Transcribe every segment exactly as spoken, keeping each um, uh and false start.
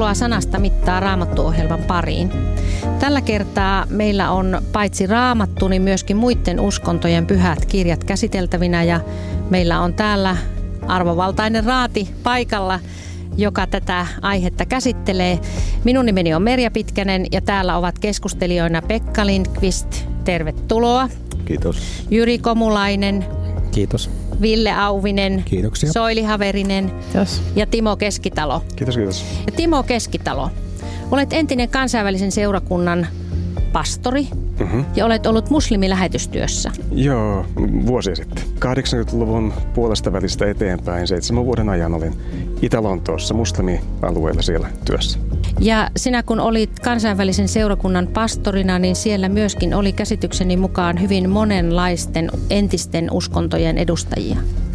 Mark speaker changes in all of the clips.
Speaker 1: Tervetuloa Sanasta mittaa Raamattu-ohjelman pariin. Tällä kertaa meillä on paitsi Raamattu, niin myöskin muiden uskontojen pyhät kirjat käsiteltävinä ja meillä on täällä arvovaltainen raati paikalla, joka tätä aihetta käsittelee. Minun nimeni on Merja Pitkänen ja täällä ovat keskustelijoina Pekka Lindqvist. Tervetuloa.
Speaker 2: Kiitos.
Speaker 1: Jyri Komulainen.
Speaker 3: Kiitos.
Speaker 1: Ville Auvinen.
Speaker 3: Kiitoksia.
Speaker 1: Soili Haverinen.
Speaker 3: Kiitos.
Speaker 1: Ja Timo Keskitalo.
Speaker 2: Kiitos, kiitos.
Speaker 1: Ja Timo Keskitalo, olet entinen kansainvälisen seurakunnan pastori mm-hmm. ja olet ollut muslimilähetystyössä.
Speaker 2: Joo, vuosia sitten. kahdeksankymmentäluvun puolesta välistä eteenpäin seitsemän vuoden ajan olin Itä-Lontoossa muslimialueella siellä työssä.
Speaker 1: Ja sinä kun olit kansainvälisen seurakunnan pastorina, niin siellä myöskin oli käsitykseni mukaan hyvin monenlaisten entisten uskontojen edustajia.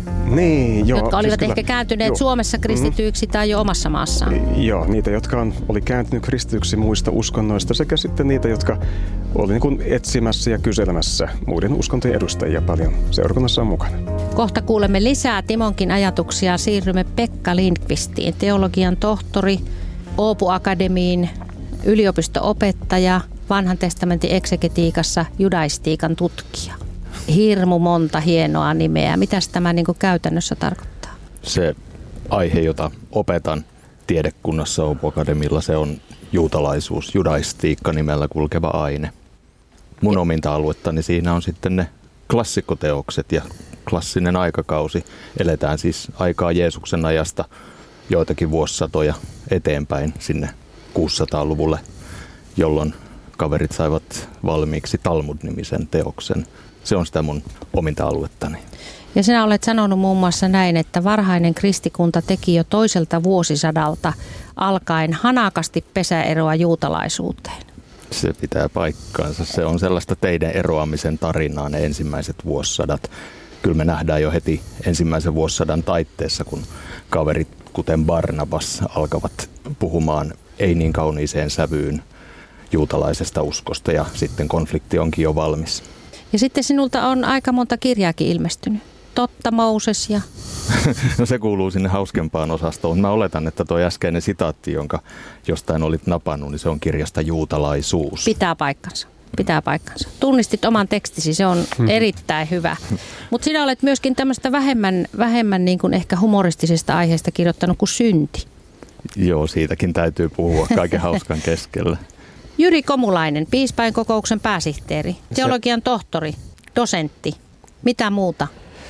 Speaker 2: Niin, joo.
Speaker 1: Jotka olivat
Speaker 2: siis
Speaker 1: ehkä
Speaker 2: kyllä,
Speaker 1: kääntyneet
Speaker 2: joo.
Speaker 1: Suomessa kristityiksi mm-hmm. tai jo omassa maassaan.
Speaker 2: Joo, niitä, jotka on, oli kääntynyt kristityksi muista uskonnoista sekä sitten niitä, jotka oli niin kuin etsimässä ja kyselemässä muiden uskontojen edustajia paljon seurakunnassa on mukana.
Speaker 1: Kohta kuulemme lisää Timonkin ajatuksia. Siirrymme Pekka Lindqvistiin, teologian tohtori, Oopu Akademiin, yliopisto-opettaja, vanhan testamentin eksegetiikassa judaistiikan tutkija. Hirmu monta hienoa nimeä. Mitäs tämä niin kuin käytännössä tarkoittaa?
Speaker 4: Se aihe, jota opetan tiedekunnassa Oopu Akademilla, se on juutalaisuus, judaistiikka nimellä kulkeva aine. Mun ominta aluettani siinä on sitten ne klassikkoteokset ja klassinen aikakausi. Eletään siis aikaa Jeesuksen ajasta joitakin vuosisatoja eteenpäin sinne kuusisataaluvulle, jolloin kaverit saivat valmiiksi Talmud-nimisen teoksen. Se on sitä mun ominta aluettani.
Speaker 1: Ja sinä olet sanonut muun muassa näin, että varhainen kristikunta teki jo toiselta vuosisadalta alkaen hanakasti pesäeroa juutalaisuuteen.
Speaker 4: Se pitää paikkaansa. Se on sellaista teidän eroamisen tarinaa ne ensimmäiset vuosisadat. Kyllä me nähdään jo heti ensimmäisen vuosisadan taitteessa, kun kaverit kuten Barnabas alkavat puhumaan ei niin kauniiseen sävyyn juutalaisesta uskosta ja sitten konflikti onkin jo valmis.
Speaker 1: Ja sitten sinulta on aika monta kirjaakin ilmestynyt. Totta, Mooses ja...
Speaker 4: No se kuuluu sinne hauskempaan osastoon. Mä oletan, että tuo äskeinen sitaatti, jonka jostain olit napannut, niin se on kirjasta Juutalaisuus.
Speaker 1: Pitää paikkansa. Pitää paikkansa. Tunnistit oman tekstisi, se on erittäin hyvä. Mutta sinä olet myöskin tämmöistä vähemmän, vähemmän niin kuin ehkä humoristisesta aiheesta kirjoittanut kuin synti.
Speaker 4: Joo, siitäkin täytyy puhua kaiken hauskan keskellä.
Speaker 1: Jyri Komulainen, piispainkokouksen pääsihteeri, teologian tohtori, dosentti. Mitä muuta?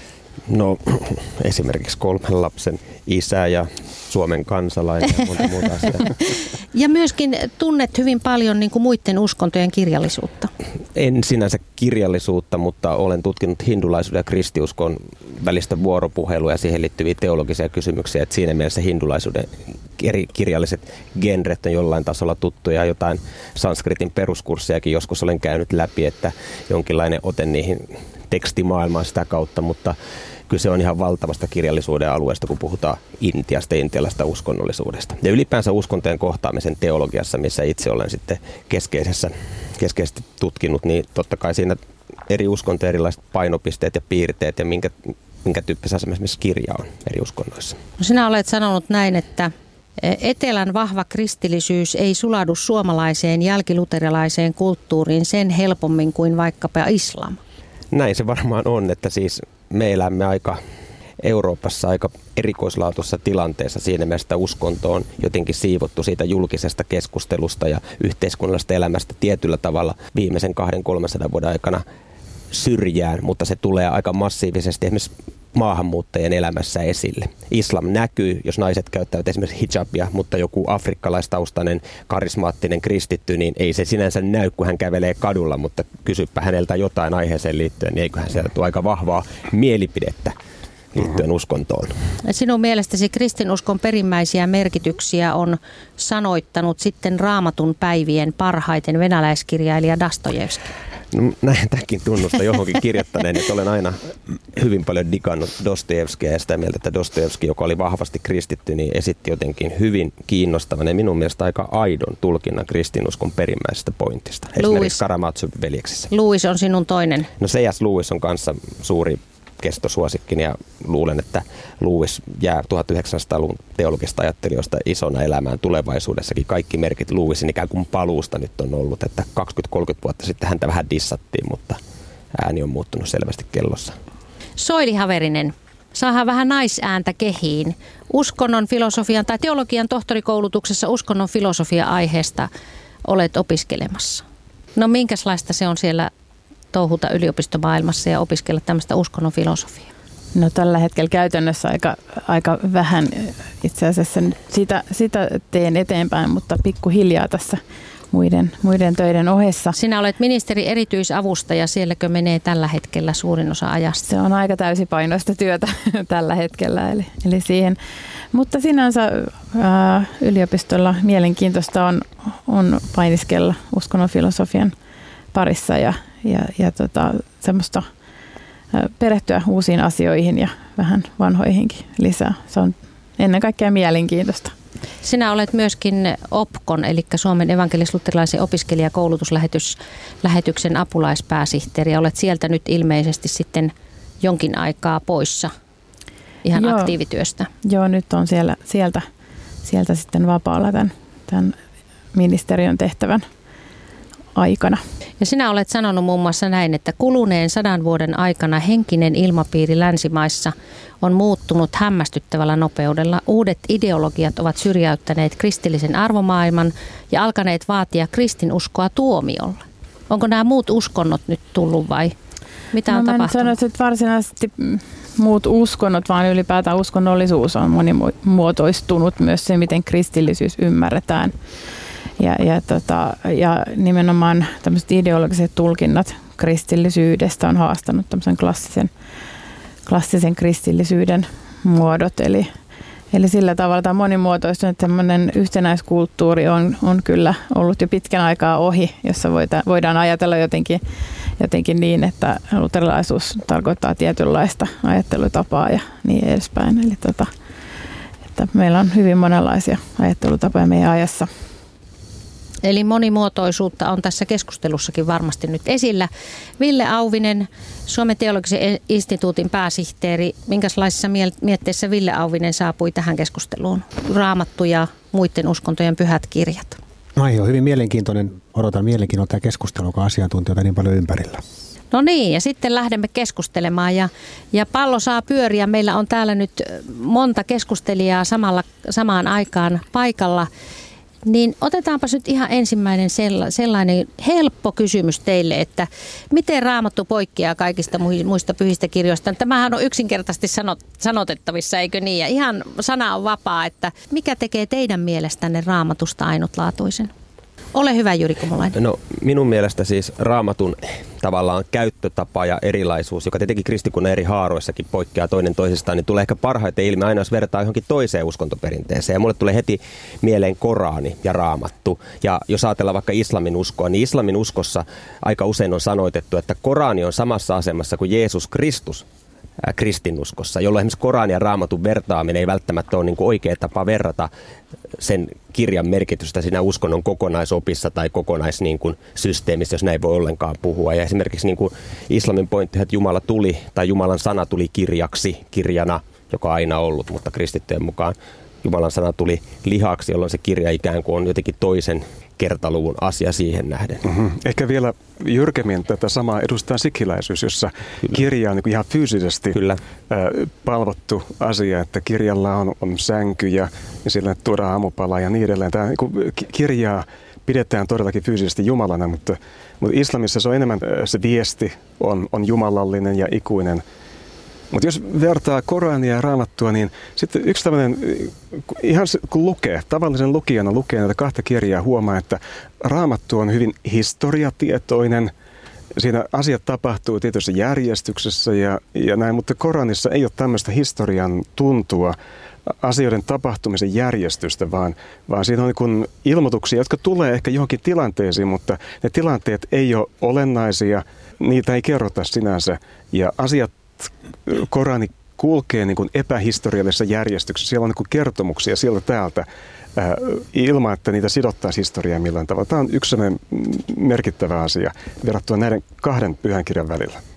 Speaker 3: No esimerkiksi kolmen lapsen isä ja Suomen kansalainen ja monta muuta asiaa.
Speaker 1: Ja myöskin tunnet hyvin paljon niin kuin muiden uskontojen kirjallisuutta.
Speaker 3: En sinänsä kirjallisuutta, mutta olen tutkinut hindulaisuuden ja kristiuskon välistä vuoropuhelua ja siihen liittyviä teologisia kysymyksiä. Että siinä mielessä hindulaisuuden eri kirjalliset genret on jollain tasolla tuttuja. Jotain sanskritin peruskurssejakin joskus olen käynyt läpi, että jonkinlainen ote niihin tekstimaailmaan sitä kautta, mutta kyllä se on ihan valtavasta kirjallisuuden alueesta, kun puhutaan Intiasta, intialaisesta uskonnollisuudesta. Ja ylipäänsä uskontojen kohtaamisen teologiassa, missä itse olen sitten keskeisessä, keskeisesti tutkinut, niin totta kai siinä eri uskontojen erilaiset painopisteet ja piirteet ja minkä, minkä tyyppisessä esimerkiksi kirja on eri uskonnoissa.
Speaker 1: No sinä olet sanonut näin, että etelän vahva kristillisyys ei suladu suomalaiseen jälkiluterilaiseen kulttuuriin sen helpommin kuin vaikkapa islam.
Speaker 3: Näin se varmaan on, että siis me elämme aika Euroopassa aika erikoislaatuisessa tilanteessa siinä mielessä, että uskonto on jotenkin siivottu siitä julkisesta keskustelusta ja yhteiskunnallisesta elämästä tietyllä tavalla viimeisen kahden kolmesadan vuoden aikana syrjään, mutta se tulee aika massiivisesti esimerkiksi maahanmuuttajien elämässä esille. Islam näkyy, jos naiset käyttävät esimerkiksi hijabia, mutta joku afrikkalaistaustainen karismaattinen kristitty, niin ei se sinänsä näy, kun hän kävelee kadulla, mutta kysypä häneltä jotain aiheeseen liittyen, niin eiköhän sieltä tule aika vahvaa mielipidettä liittyen uskontoon. Sinun
Speaker 1: mielestäsi kristinuskon perimmäisiä merkityksiä on sanoittanut sitten Raamatun päivien parhaiten venäläiskirjailija Dostojevski.
Speaker 3: No, näin tämäkin tunnusta johonkin kirjoittaneen, että olen aina hyvin paljon digannut Dostojevskia ja sitä mieltä, että Dostojevski, joka oli vahvasti kristitty, niin esitti jotenkin hyvin kiinnostavan ja minun mielestä aika aidon tulkinnan kristinuskon perimmäisestä pointista. Esimerkiksi Karamazovin veljeksissä.
Speaker 1: Lewis on sinun toinen.
Speaker 3: No C S. Lewis on kanssa suuri kestosuosikkini ja luulen, että Lewis jää tuhatyhdeksänsataaluvun teologista ajattelijoista isona elämään tulevaisuudessakin. Kaikki merkit Lewisin ikään kuin paluusta nyt on ollut, että kaksikymmentä kolmekymmentä vuotta sitten häntä vähän dissattiin, mutta ääni on muuttunut selvästi kellossa.
Speaker 1: Soili Haverinen, saadaan vähän naisääntä kehiin. Uskonnon filosofian tai teologian tohtorikoulutuksessa uskonnon filosofia aiheesta olet opiskelemassa. No minkälaista se on siellä touhuta yliopistomaailmassa ja opiskella tämmöistä uskonnon filosofiaa?
Speaker 5: No tällä hetkellä käytännössä aika, aika vähän itse asiassa sitä, sitä teen eteenpäin, mutta pikkuhiljaa tässä muiden, muiden töiden ohessa.
Speaker 1: Sinä olet ministeri erityisavustaja, sielläkö menee tällä hetkellä suurin osa ajasta?
Speaker 5: Se on aika täysipainoista työtä tällä hetkellä, eli, eli siihen. Mutta sinänsä ää, yliopistolla mielenkiintoista on, on painiskella uskonnon filosofian parissa ja, ja, ja tota, semmoista ää, perehtyä uusiin asioihin ja vähän vanhoihinkin lisää. Se on ennen kaikkea mielenkiintoista.
Speaker 1: Sinä olet myöskin O P K O N, eli Suomen evankelis-luterilaisen opiskelijakoulutuslähetyksen apulaispääsihteeri, ja olet sieltä nyt ilmeisesti sitten jonkin aikaa poissa ihan
Speaker 5: Joo.
Speaker 1: aktiivityöstä.
Speaker 5: Joo, nyt on siellä, sieltä, sieltä sitten vapaalla tämän, tämän ministeriön tehtävän aikana.
Speaker 1: Ja sinä olet sanonut muun muassa näin, että kuluneen sadan vuoden aikana henkinen ilmapiiri länsimaissa on muuttunut hämmästyttävällä nopeudella. Uudet ideologiat ovat syrjäyttäneet kristillisen arvomaailman ja alkaneet vaatia kristinuskoa tuomiolle. Onko nämä muut uskonnot nyt tullut vai mitä
Speaker 5: no,
Speaker 1: on
Speaker 5: mä
Speaker 1: tapahtunut?
Speaker 5: Mä en sano, että varsinaisesti muut uskonnot, vaan ylipäätään uskonnollisuus on monimuotoistunut, myös se, miten kristillisyys ymmärretään. Ja, ja, tota, ja nimenomaan tämmöiset ideologiset tulkinnat kristillisyydestä on haastanut tämmöisen klassisen, klassisen kristillisyyden muodot. Eli, eli sillä tavalla tämä monimuotoistunut tämmöinen yhtenäiskulttuuri on, on kyllä ollut jo pitkän aikaa ohi, jossa voida, voidaan ajatella jotenkin, jotenkin niin, että luterilaisuus tarkoittaa tietynlaista ajattelutapaa ja niin edespäin. Eli tota, että meillä on hyvin monenlaisia ajattelutapoja meidän ajassa.
Speaker 1: Eli monimuotoisuutta on tässä keskustelussakin varmasti nyt esillä. Ville Auvinen, Suomen teologisen instituutin pääsihteeri. Minkälaisissa mietteissä Ville Auvinen saapui tähän keskusteluun? Raamattu ja muiden uskontojen pyhät kirjat.
Speaker 6: No ei ole hyvin mielenkiintoinen. Odotan mielenkiinnolla tämä keskustelu, joka on asiantuntijoita niin paljon ympärillä.
Speaker 1: No niin, ja sitten lähdemme keskustelemaan ja, ja pallo saa pyöriä. Meillä on täällä nyt monta keskustelijaa samalla, samaan aikaan paikalla. Niin otetaanpa nyt ihan ensimmäinen sellainen helppo kysymys teille, että miten Raamattu poikkeaa kaikista muista pyhistä kirjoista. Tämähän on yksinkertaisesti sanotettavissa, eikö niin? Ja ihan sana on vapaa, että mikä tekee teidän mielestänne Raamatusta ainutlaatuisen? Ole hyvä, Jyri Kumulainen.
Speaker 3: No minun mielestä siis Raamatun tavallaan käyttötapa ja erilaisuus, joka tietenkin kristikunnan eri haaroissakin poikkeaa toinen toisistaan, niin tulee ehkä parhaiten ilmi aina, jos verrataan johonkin toiseen uskontoperinteeseen. Ja mulle tulee heti mieleen Korani ja Raamattu. Ja jos ajatellaan vaikka islamin uskoa, niin islamin uskossa aika usein on sanoitettu, että Korani on samassa asemassa kuin Jeesus Kristus kristinuskossa, jolloin esimerkiksi Koranin ja Raamatun vertaaminen ei välttämättä ole niin kuin oikea tapa verrata sen kirjan merkitystä siinä uskonnon kokonaisopissa tai kokonaissysteemissä, jos näin voi ollenkaan puhua. Ja esimerkiksi niin kuin islamin pointti, että Jumala tuli tai Jumalan sana tuli kirjaksi, kirjana, joka on aina ollut, mutta kristittyjen mukaan Jumalan sana tuli lihaksi, jolloin se kirja ikään kuin on jotenkin toisen kertaluvun asia siihen nähden.
Speaker 2: Mm-hmm. Ehkä vielä jyrkemmin tätä samaa edustaa sikiläisyys, jossa Kyllä. kirja on niin ihan fyysisesti Kyllä. Äh, palvottu asia, että kirjalla on, on sänky ja, ja sillä tuodaan aamupalaa ja niin edelleen. Tämä niin kirjaa pidetään todellakin fyysisesti Jumalana, mutta, mutta islamissa se on enemmän, se viesti on, on jumalallinen ja ikuinen. Mutta jos vertaa Korania ja Raamattua, niin sitten yksi tämmöinen, ihan kun lukee, tavallisen lukijana lukee näitä kahta kirjaa, huomaa, että Raamattu on hyvin historiatietoinen. Siinä asiat tapahtuu tietyssä järjestyksessä ja, ja näin, mutta Koranissa ei ole tämmöistä historian tuntua, asioiden tapahtumisen järjestystä, vaan, vaan siinä on niin kuin ilmoituksia, jotka tulee ehkä johonkin tilanteisiin, mutta ne tilanteet ei ole olennaisia, niitä ei kerrota sinänsä ja asiat Korani kulkee niin kuin epähistoriallisessa järjestyksessä. Siellä on niin kuin kertomuksia sieltä täältä ää, ilman, että niitä sidottaisiin historiaan millään tavalla. Tämä on yksi merkittävä asia verrattuna näiden kahden pyhän kirjan välillä.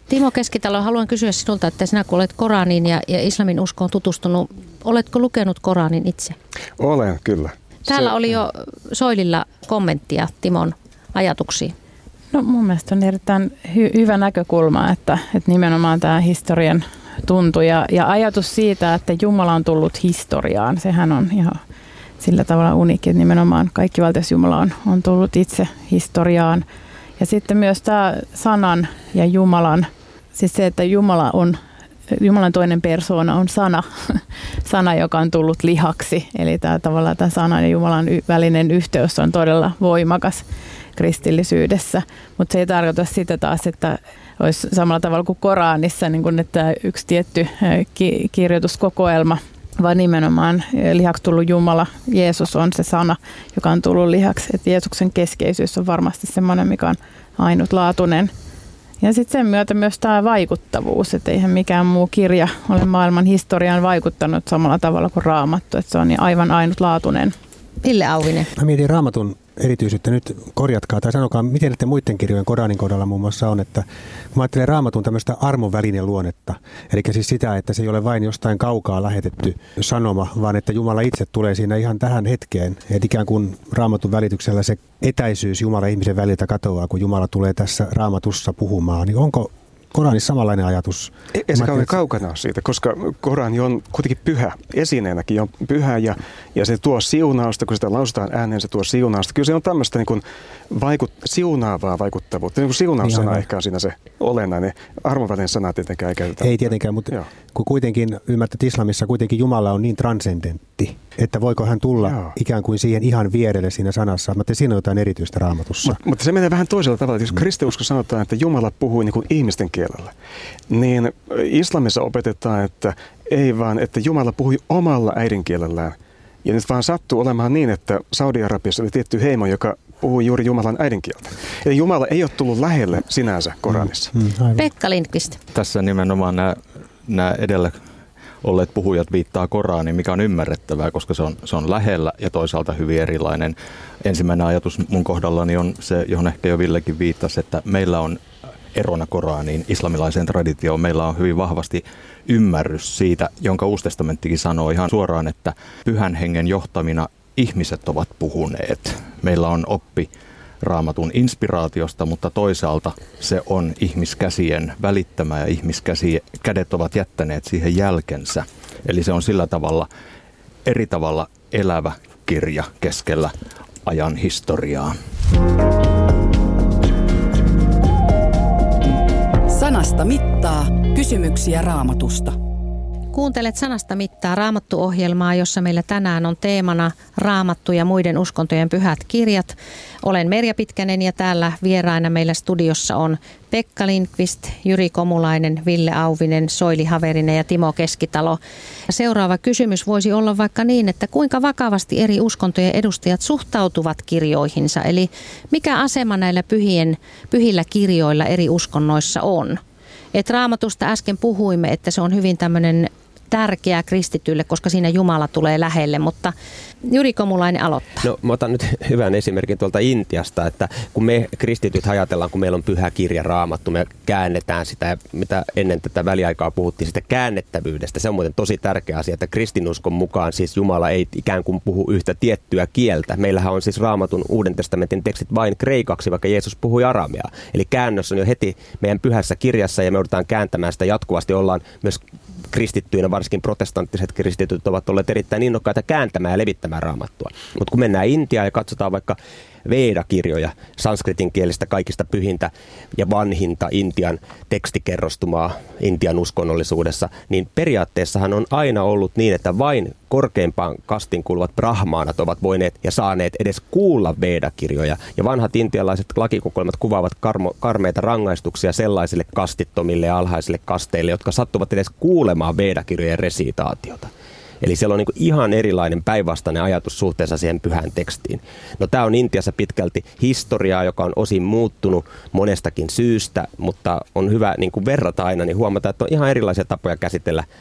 Speaker 1: Timo Keskitalo, haluan kysyä sinulta, että sinä kun olet Koraniin ja, ja islamin uskoon tutustunut, oletko lukenut Koranin itse?
Speaker 2: Olen, kyllä.
Speaker 1: Täällä
Speaker 2: Se,
Speaker 1: oli jo Soililla kommenttia Timon ajatuksiin.
Speaker 5: No mun mielestä on erittäin hy- hyvä näkökulma, että, että nimenomaan tämä historian tuntu ja, ja ajatus siitä, että Jumala on tullut historiaan, sehän on ihan sillä tavalla uniikki, että nimenomaan kaikki valtias Jumala on, on tullut itse historiaan. Ja sitten myös tämä sanan ja Jumalan, siis se, että Jumala on, Jumalan toinen persoona on sana, sana, joka on tullut lihaksi. Eli tämä tavallaan tämä sanan ja Jumalan välinen yhteys on todella voimakas kristillisyydessä. Mutta se ei tarkoita sitä taas, että olisi samalla tavalla kuin Koranissa, niin kuin että yksi tietty ki- kirjoituskokoelma, vaan nimenomaan lihaksi tullut Jumala, Jeesus on se sana, joka on tullut lihaksi. Että Jeesuksen keskeisyys on varmasti semmoinen, mikä on ainutlaatuinen. Ja sitten sen myötä myös tämä vaikuttavuus, että eihän mikään muu kirja ole maailman historiaan vaikuttanut samalla tavalla kuin Raamattu, että se on aivan ainutlaatuinen.
Speaker 1: Ville Auvinen.
Speaker 6: Mä mietin Raamatun erityisyyttä. Nyt korjatkaa tai sanokaa, miten näiden muiden kirjojen Koranin kohdalla muun muassa on, että kun mä ajattelen Raamatun tämmöistä armon välinen luonnetta, eli siis sitä, että se ei ole vain jostain kaukaa lähetetty sanoma, vaan että Jumala itse tulee siinä ihan tähän hetkeen, että ikään kuin Raamatun välityksellä se etäisyys Jumala ihmisen väliltä katoaa, kun Jumala tulee tässä Raamatussa puhumaan, niin onko Koranissa samanlainen ajatus?
Speaker 2: Ei se kauhean kaukana ole siitä, koska Korani on kuitenkin pyhä. Esineenäkin on pyhä ja, ja se tuo siunausta, kun sitä lausutaan ääneen, se tuo siunausta. Kyllä se on tämmöistä niin kuin vaikut, siunaavaa vaikuttavuutta. Niin kuin siunaussana niin ehkä on siinä se olennainen. Armonvälinen sana tietenkään ei käytetä.
Speaker 6: Ei tietenkään, mutta Joo. kun kuitenkin ymmärtät, että islamissa kuitenkin Jumala on niin transcendentti, että voiko hän tulla Joo. ikään kuin siihen ihan vierelle siinä sanassa. Mutta siinä on jotain erityistä Raamatussa.
Speaker 2: Mut, mutta se menee vähän toisella tavalla. Jos kristiusko sanotaan, että Jumala puhui niin kuin ihmisten kielellä, niin islamissa opetetaan, että ei vaan, että Jumala puhui omalla äidinkielellään. Ja nyt vaan sattuu olemaan niin, että Saudi-Arabiassa oli tietty heimo, joka puhui juuri Jumalan äidinkieltä. Eli Jumala ei ole tullut lähelle sinänsä Koranissa.
Speaker 6: Mm, mm,
Speaker 1: Pekka Lindqvist.
Speaker 4: Tässä nimenomaan nämä, nämä edellä olleet puhujat viittaa Koraniin, mikä on ymmärrettävää, koska se on, se on lähellä ja toisaalta hyvin erilainen. Ensimmäinen ajatus mun kohdallani on se, johon ehkä jo Villekin viittasi, että meillä on erona Koraniin, islamilaiseen traditioon, meillä on hyvin vahvasti ymmärrys siitä, jonka Uusi testamenttikin sanoo ihan suoraan, että pyhän hengen johtamina ihmiset ovat puhuneet. Meillä on oppi Raamatun inspiraatiosta, mutta toisaalta se on ihmiskäsien välittämä ja ihmiskädet ovat jättäneet siihen jälkensä. Eli se on sillä tavalla eri tavalla elävä kirja keskellä ajan historiaa.
Speaker 7: Sanasta mittaa kysymyksiä Raamatusta.
Speaker 1: Kuuntelet Sanasta mittaa Raamattu-ohjelmaa, jossa meillä tänään on teemana Raamattu ja muiden uskontojen pyhät kirjat. Olen Merja Pitkänen ja täällä vieraina meillä studiossa on Pekka Lindqvist, Jyri Komulainen, Ville Auvinen, Soili Haverinen ja Timo Keskitalo. Seuraava kysymys voisi olla vaikka niin, että kuinka vakavasti eri uskontojen edustajat suhtautuvat kirjoihinsa? Eli mikä asema näillä pyhien, pyhillä kirjoilla eri uskonnoissa on? Et Raamatusta äsken puhuimme, että se on hyvin tämmöinen tärkeä kristitylle, koska siinä Jumala tulee lähelle, mutta Jyri Komulainen aloittaa.
Speaker 3: No mä otan nyt hyvän esimerkin tuolta Intiasta, että kun me kristityt ajatellaan, kun meillä on pyhä kirja Raamattu, me käännetään sitä, mitä ennen tätä väliaikaa puhuttiin sitä käännettävyydestä. Se on muuten tosi tärkeä asia, että kristinuskon mukaan siis Jumala ei ikään kuin puhu yhtä tiettyä kieltä. Meillähän on siis Raamatun Uuden testamentin tekstit vain kreikaksi, vaikka Jeesus puhui arameaa. Eli käännös on jo heti meidän pyhässä kirjassa ja me joudutaan kääntämään sitä jatkuvasti. Ollaan myös kristittyinä, varsinkin protestanttiset kristityt ovat olleet erittäin innokkaita kääntämään ja levittämään Raamattua. Mutta kun mennään Intiaan ja katsotaan vaikka Veda-kirjoja, sanskritin kielistä kaikista pyhintä ja vanhinta Intian tekstikerrostumaa Intian uskonnollisuudessa, niin periaatteessahan on aina ollut niin, että vain korkeimpaan kastiin kuuluvat brahmaanat ovat voineet ja saaneet edes kuulla Veda-kirjoja. Ja vanhat intialaiset lakikokoelmat kuvaavat karmo, karmeita rangaistuksia sellaisille kastittomille ja alhaisille kasteille, jotka sattuvat edes kuulemaan Veda-kirjojen resitaatiota. Eli siellä on niin kuin ihan erilainen päinvastainen ajatus suhteessa siihen pyhään tekstiin. No tämä on Intiassa pitkälti historiaa, joka on osin muuttunut monestakin syystä, mutta on hyvä niin kuin verrata aina, niin huomata, että on ihan erilaisia tapoja käsitellä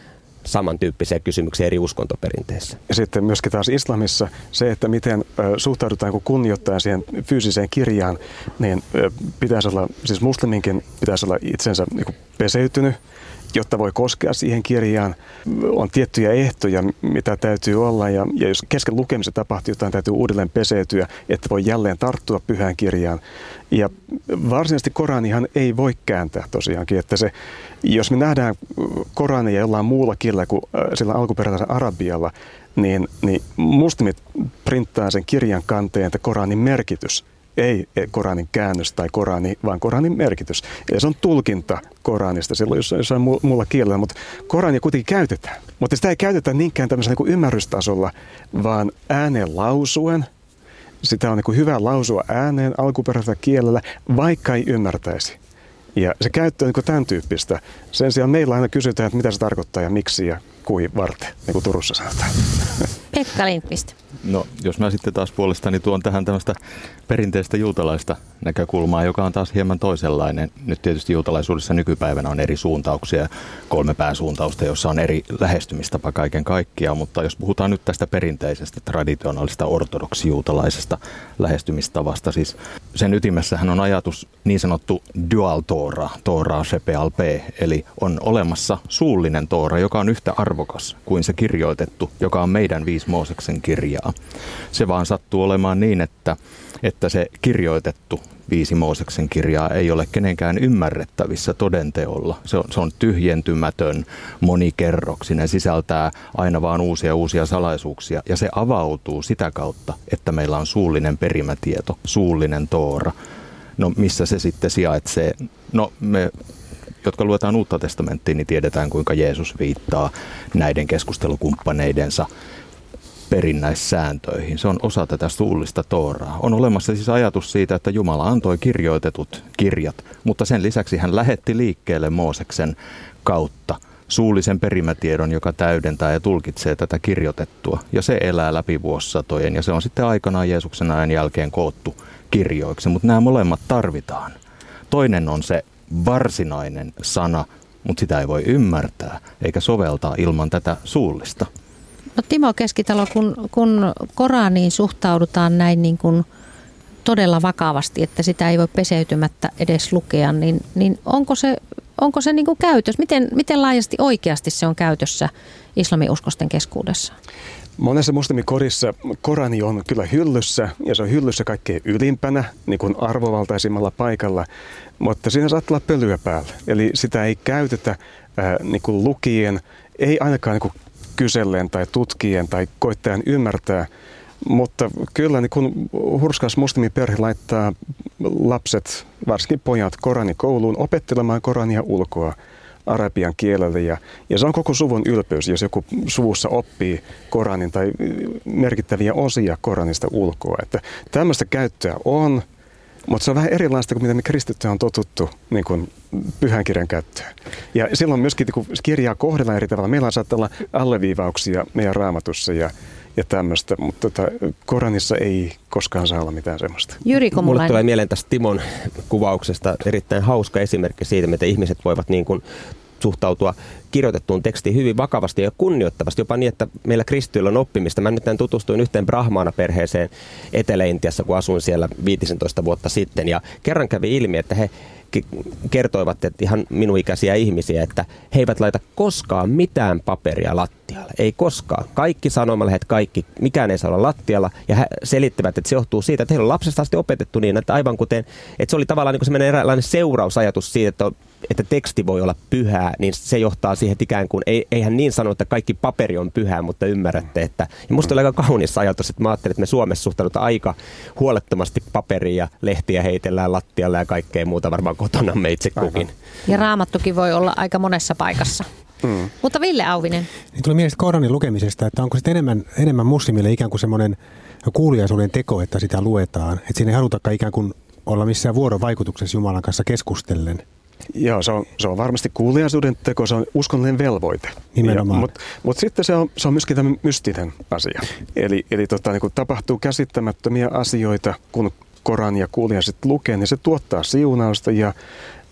Speaker 3: samantyyppisiä kysymyksiä eri uskontoperinteissä.
Speaker 2: Ja sitten myöskin taas islamissa se, että miten suhtaudutaan kun kunnioittaa siihen fyysiseen kirjaan, niin pitäisi olla, siis musliminkin pitäisi olla itsensä niin kuin peseytynyt, jotta voi koskea siihen kirjaan. On tiettyjä ehtoja, mitä täytyy olla, ja, ja jos kesken lukemisen tapahtuu jotain, täytyy uudelleen peseytyä, että voi jälleen tarttua pyhään kirjaan. Ja varsinaisesti Koranihan ei voi kääntää tosiaankin, että se, jos me nähdään Korania jollain muulla kielellä kuin sillä alkuperäisellä arabialla, niin, niin muslimit printtaa sen kirjan kanteen, että Koranin merkitys. Ei Koranin käännös tai Korani, vaan Koranin merkitys. Eli se on tulkinta Koranista silloin jossain, jossain muulla kielellä, mutta Korania kuitenkin käytetään. Mutta sitä ei käytetä niinkään tämmöisellä niin kuin ymmärrystasolla, vaan ääneen lausuen. Sitä on niin kuin hyvä lausua ääneen alkuperäisellä kielellä, vaikka ei ymmärtäisi. Ja se käyttö on niin kuin tämän tyyppistä. Sen sijaan meillä aina kysytään, että mitä se tarkoittaa ja miksi ja kui varten, niin kuin Turussa sanotaan.
Speaker 1: Pekka Lindqvist.
Speaker 4: No, jos mä sitten taas puolestani tuon tähän tämmöistä perinteistä juutalaista näkökulmaa, joka on taas hieman toisenlainen. Nyt tietysti juutalaisuudessa nykypäivänä on eri suuntauksia, kolme pääsuuntausta, jossa on eri lähestymistapa kaiken kaikkiaan, mutta jos puhutaan nyt tästä perinteisestä, traditionaalista, ortodoksi-juutalaisesta lähestymistavasta, siis sen ytimessähän on ajatus niin sanottu dual Toora, Toora Shepeal P, eli on olemassa suullinen Toora, joka on yhtä arvokas kuin se kirjoitettu, joka on meidän viisi Mooseksen kirjaa. Se vaan sattuu olemaan niin, että, että se kirjoitettu viisi Mooseksen kirjaa ei ole kenenkään ymmärrettävissä todenteolla. Se on, se on tyhjentymätön, monikerroksinen, sisältää aina vaan uusia uusia salaisuuksia ja se avautuu sitä kautta, että meillä on suullinen perimätieto, suullinen Toora. No missä se sitten sijaitsee? No me, jotka luetaan Uutta testamenttia, niin tiedetään kuinka Jeesus viittaa näiden keskustelukumppaneidensa perinnäissääntöihin. Se on osa tätä suullista Tooraa. On olemassa siis ajatus siitä, että Jumala antoi kirjoitetut kirjat, mutta sen lisäksi hän lähetti liikkeelle Mooseksen kautta suullisen perimätiedon, joka täydentää ja tulkitsee tätä kirjoitettua. Ja se elää läpi vuosisatojen ja se on sitten aikanaan Jeesuksen ajan jälkeen koottu kirjoiksi, mutta nämä molemmat tarvitaan. Toinen on se varsinainen sana, mutta sitä ei voi ymmärtää eikä soveltaa ilman tätä suullista.
Speaker 1: No Timo Keskitalo, kun, kun Koraniin suhtaudutaan näin niin kuin todella vakavasti, että sitä ei voi peseytymättä edes lukea, niin, niin onko se, onko se niin kuin käytössä? Miten, miten laajasti oikeasti se on käytössä islamiuskosten keskuudessa?
Speaker 2: Monessa muslimikodissa Korani on kyllä hyllyssä ja se on hyllyssä kaikkein ylimpänä, niin kuin arvovaltaisimmalla paikalla, mutta siinä saattaa olla pölyä päällä. Eli sitä ei käytetä ää, niin kuin lukien, ei ainakaan niin kuin kysellen tai tutkien tai koittajan ymmärtää, mutta kyllä niin kun hurskas muslimiperhe laittaa lapset, varsinkin pojat, Koranikouluun opettelemaan Korania ulkoa arabian kielellä ja, ja se on koko suvun ylpeys, jos joku suvussa oppii Koranin tai merkittäviä osia Koranista ulkoa. Että tämmöistä käyttöä on, mutta se on vähän erilaista kuin mitä me kristittyjä on totuttu niin kuin pyhän kirjan käyttöön. Ja silloin myöskin kun kirjaa kohdellaan eri tavalla. Meillä saattaa olla alleviivauksia meidän Raamatussa ja, ja tämmöistä, mutta tota, Koranissa ei koskaan saa olla mitään semmoista.
Speaker 1: Jyri Komulainen.
Speaker 3: Mulle tulee mieleen tästä Timon kuvauksesta erittäin hauska esimerkki siitä, miten ihmiset voivat niin kuin suhtautua kirjoitettuun tekstiin hyvin vakavasti ja kunnioittavasti, jopa niin, että meillä kristityillä on oppimista. Mä nyt tutustuin yhteen brahmana-perheeseen Etelä-Intiassa, kun asuin siellä viisitoista vuotta sitten, ja kerran kävi ilmi, että he kertoivat, että ihan minun ikäisiä ihmisiä, että he eivät laita koskaan mitään paperia lattialle. Ei koskaan. Kaikki sanomalehdet, kaikki, mikään ei saa olla lattialla. Ja he selittävät, että se johtuu siitä, että heillä on lapsesta asti opetettu niin, että aivan kuten, että se oli tavallaan niin kuin semmoinen eräänlainen seurausajatus siitä, että, että teksti voi olla pyhää, niin se johtaa siihen, että ikään kuin, ei, eihän niin sano, että kaikki paperi on pyhää, mutta ymmärrätte, että, ja musta oli aika kaunis ajatus, että mä ajattelin, että me Suomessa suhtaudutaan aika huolettomasti paperiin ja lehtiä heitellään lattialle ja kaikkea muuta varmaan kotonamme itse kukin.
Speaker 1: Ja Raamattukin voi olla aika monessa paikassa. Mm. Mutta Ville Auvinen.
Speaker 6: Niin tuli mielestä Koranin lukemisesta, että onko sitten enemmän, enemmän muslimille ikään kuin semmoinen kuuliaisuuden teko, että sitä luetaan. Että siinä ei halutakaan ikään kuin olla missään vuorovaikutuksessa Jumalan kanssa keskustellen.
Speaker 2: Joo, se on, se on varmasti kuuliaisuuden teko, se on uskonnollinen velvoite.
Speaker 6: Nimenomaan.
Speaker 2: Mutta mut sitten se on, se on myöskin tämmöinen mystinen asia. Eli, eli tota, niin kun tapahtuu käsittämättömiä asioita, kun Korania kuulija sitten lukee, niin se tuottaa siunausta ja,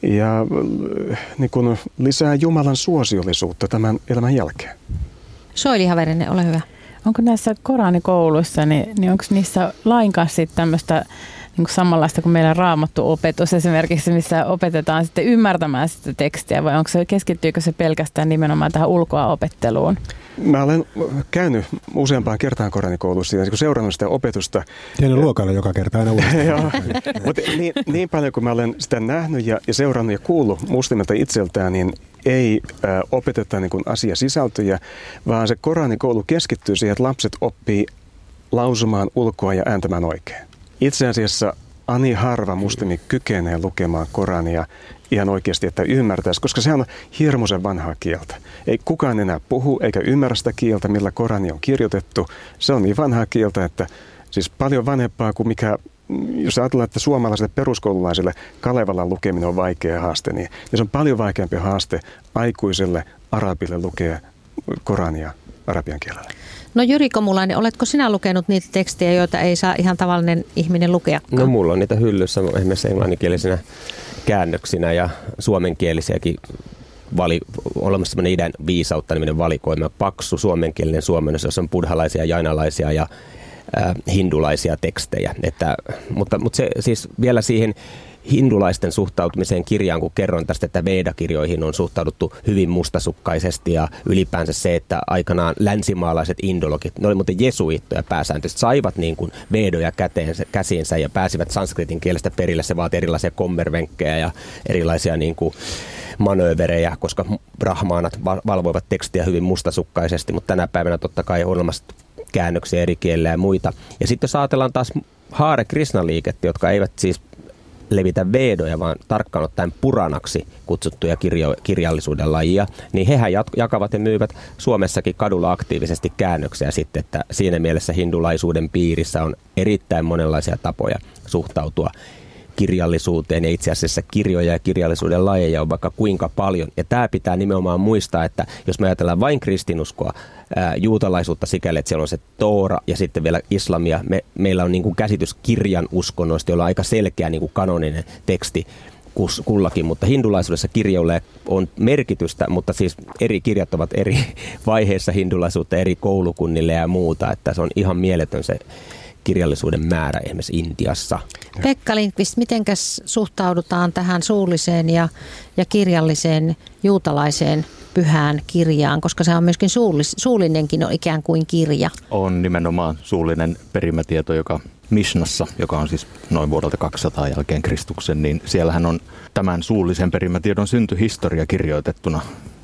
Speaker 2: ja niin kuin lisää Jumalan suosiollisuutta tämän elämän jälkeen.
Speaker 1: Soili Haverinen, ole hyvä.
Speaker 5: Onko näissä koranikouluissa, niin, niin onko niissä lainkaan sitten tämmöistä niin kuin samanlaista kuin meillä Raamattu-opetus esimerkiksi, missä opetetaan sitten ymmärtämään sitä tekstiä, vai onko se, keskittyykö se pelkästään nimenomaan tähän ulkoa opetteluun?
Speaker 2: Mä olen käynyt useampaan kertaan koranikoulussa ja seurannut sitä opetusta.
Speaker 6: Tiedän luokalla joka kerta aina uudestaan.
Speaker 2: Mutta niin, niin paljon kuin mä olen sitä nähnyt ja, ja seurannut ja kuullut muslimilta itseltään, niin ei äh, opeteta niin kuin asiasisältöjä, vaan se koranikoulu keskittyy siihen, että lapset oppii lausumaan ulkoa ja ääntämään oikein. Itse asiassa ani harva muslimi kykenee lukemaan Korania ihan oikeasti, että ymmärtäisi, koska se on hirmuisen vanhaa kieltä. Ei kukaan enää puhu eikä ymmärrä sitä kieltä, millä Korani on kirjoitettu. Se on niin vanhaa kieltä, että siis paljon vanhempaa kuin mikä, jos ajatellaan, että suomalaisille peruskoululaisille Kalevalan lukeminen on vaikea haaste, niin se on paljon vaikeampi haaste aikuiselle arabille lukea Korania arabian kielellä.
Speaker 1: No Jyri Komulainen, oletko sinä lukenut niitä tekstejä, joita ei saa ihan tavallinen ihminen lukea?
Speaker 3: No mulla on niitä hyllyssä esimerkiksi englanninkielisinä käännöksinä ja suomenkielisiäkin. Vali, olemassa sellainen idän viisautta niminen valikoima, paksu suomenkielinen suomennus, jossa on buddhalaisia, jainalaisia ja äh, hindulaisia tekstejä. Että, mutta, mutta se siis vielä siihen hindulaisten suhtautumiseen kirjaan, kun kerron tästä, että Veda-kirjoihin on suhtauduttu hyvin mustasukkaisesti ja ylipäänsä se, että aikanaan länsimaalaiset indologit, ne oli muuten jesuittoja pääsääntöisesti, saivat niin kuin Vedoja käteensä, käsiinsä ja pääsivät sanskritin kielestä perille. Se vaati erilaisia kommervenkkejä ja erilaisia niin kuin manööverejä, koska brahmaanat valvoivat tekstiä hyvin mustasukkaisesti, mutta tänä päivänä totta kai on olemassa käännöksiä eri kielillä ja muita. Ja sitten jos ajatellaan taas Hare Krishna-liikettä, jotka eivät siis levitä vedoja, vaan tarkkaan ottaen puranaksi kutsuttuja kirjo- kirjallisuuden lajia, niin hehän jakavat ja myyvät Suomessakin kadulla aktiivisesti käännöksiä sitten, että siinä mielessä hindulaisuuden piirissä on erittäin monenlaisia tapoja suhtautua kirjallisuuteen ja itse asiassa kirjoja ja kirjallisuuden lajeja on vaikka kuinka paljon. Ja tämä pitää nimenomaan muistaa, että jos me ajatellaan vain kristinuskoa, ää, juutalaisuutta sikäli, että siellä on se Toora ja sitten vielä islamia, me, meillä on niin kuin käsitys kirjan uskonnoista, jolla on aika selkeä niin kuin kanoninen teksti kullakin, mutta hindulaisuudessa kirjoille on merkitystä, mutta siis eri kirjat ovat eri vaiheissa hindulaisuutta, eri koulukunnille ja muuta, että se on ihan mieletön se kirjallisuuden määrä esimerkiksi Intiassa.
Speaker 1: Pekka Lindqvist, mitenkäs suhtaudutaan tähän suulliseen ja, ja kirjalliseen juutalaiseen pyhään kirjaan, koska se on myöskin suullis, suullinenkin on ikään kuin kirja.
Speaker 4: On nimenomaan suullinen perimätieto, joka Mishnassa, joka on siis noin vuodelta kaksisataa jälkeen Kristuksen, niin siellähän on tämän suullisen perimätiedon syntyhistoria kirjoitettuna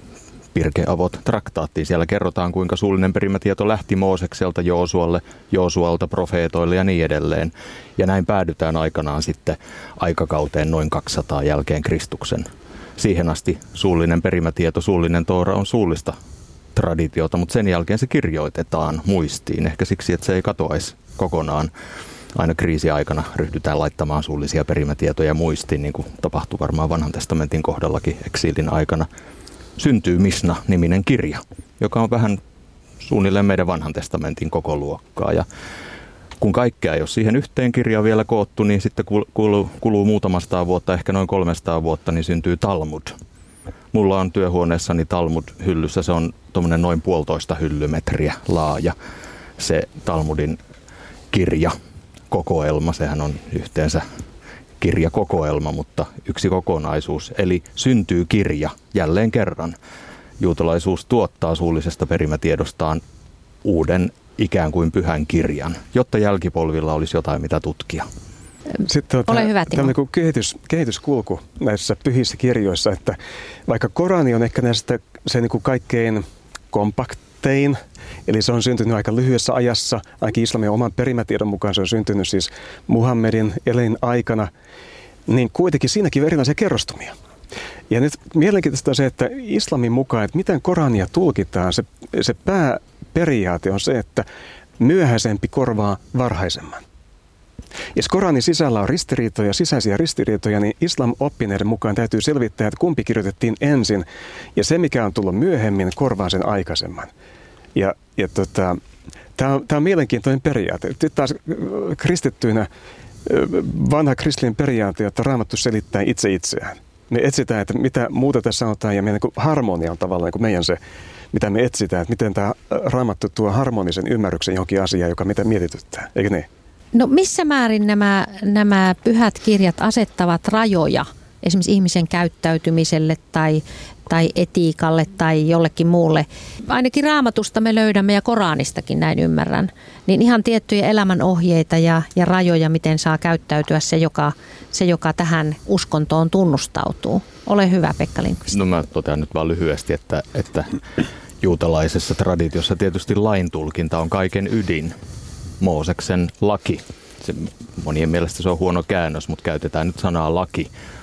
Speaker 4: Pirkei Avot -traktaattiin. Siellä kerrotaan, kuinka suullinen perimätieto lähti Moosekselta Joosualle, Joosualta profeetoille ja niin edelleen. Ja näin päädytään aikanaan sitten aikakauteen noin kaksisataa jälkeen Kristuksen. Siihen asti suullinen perimätieto, suullinen Toora on suullista traditiota, mutta sen jälkeen se kirjoitetaan muistiin. Ehkä siksi, että se ei katoaisi kokonaan. Aina kriisiaikana ryhdytään laittamaan suullisia perimätietoja muistiin, niin kuin tapahtui varmaan Vanhan testamentin kohdallakin eksiilin aikana. Syntyy Misna-niminen kirja, joka on vähän suunnilleen meidän Vanhan testamentin koko luokkaa. Ja kun kaikkea ei ole siihen yhteen kirjaan vielä koottu, niin sitten kuluu, kuluu muutama sata vuotta, ehkä noin kolmesataa vuotta, niin syntyy Talmud. Mulla on työhuoneessani Talmud-hyllyssä, se on tuommoinen noin puolitoista hyllymetriä laaja. Se Talmudin kirja, kokoelma, sehän on yhteensä kirjakokoelma, mutta yksi kokonaisuus. Eli syntyy kirja jälleen kerran. Juutalaisuus tuottaa suullisesta perimätiedostaan uuden ikään kuin pyhän kirjan, jotta jälkipolvilla olisi jotain, mitä tutkia.
Speaker 2: Sitten on
Speaker 1: Ole hyvä, Timo.
Speaker 2: tämmöinen kuin kehitys, kehityskulku näissä pyhissä kirjoissa, että vaikka Korani on ehkä näistä se niin kuin kaikkein kompaktein, eli se on syntynyt aika lyhyessä ajassa, ainakin islamin oman perimätiedon mukaan se on syntynyt siis Muhammedin elinaikana, niin kuitenkin siinäkin on erilaisia kerrostumia. Ja nyt mielenkiintoista on se, että islamin mukaan, että miten Korania tulkitaan, se, se pääperiaate on se, että myöhäisempi korvaa varhaisemman. Jos Koranin sisällä on ristiriitoja, sisäisiä ristiriitoja, niin islam-oppineiden mukaan täytyy selvittää, että kumpi kirjoitettiin ensin, ja se, mikä on tullut myöhemmin, korvaa sen aikaisemman. Ja, ja tota, tämä on, on mielenkiintoinen periaate. Nyt taas kristittyinä vanha kristillinen periaate, että Raamattu selittää itse itseään. me etsitään, että mitä muuta tässä sanotaan, ja meidän niin harmonia on tavallaan niin kuin meidän se, mitä me etsitään, että miten tämä Raamattu tuo harmonisen ymmärryksen johonkin asiaan, joka mitä mietityttää, eikö niin?
Speaker 1: No missä määrin nämä, nämä pyhät kirjat asettavat rajoja esimerkiksi ihmisen käyttäytymiselle tai, tai etiikalle tai jollekin muulle? Ainakin Raamatusta me löydämme ja Koranistakin, näin ymmärrän, niin ihan tiettyjä elämänohjeita ja, ja rajoja, miten saa käyttäytyä se joka, se, joka tähän uskontoon tunnustautuu. Ole hyvä, Pekka Lindqvist.
Speaker 4: No mä totean nyt vaan lyhyesti, että, että juutalaisessa traditiossa tietysti laintulkinta on kaiken ydin. Mooseksen laki. Se, monien mielestä se on huono käännös, mutta käytetään nyt sanaa laki.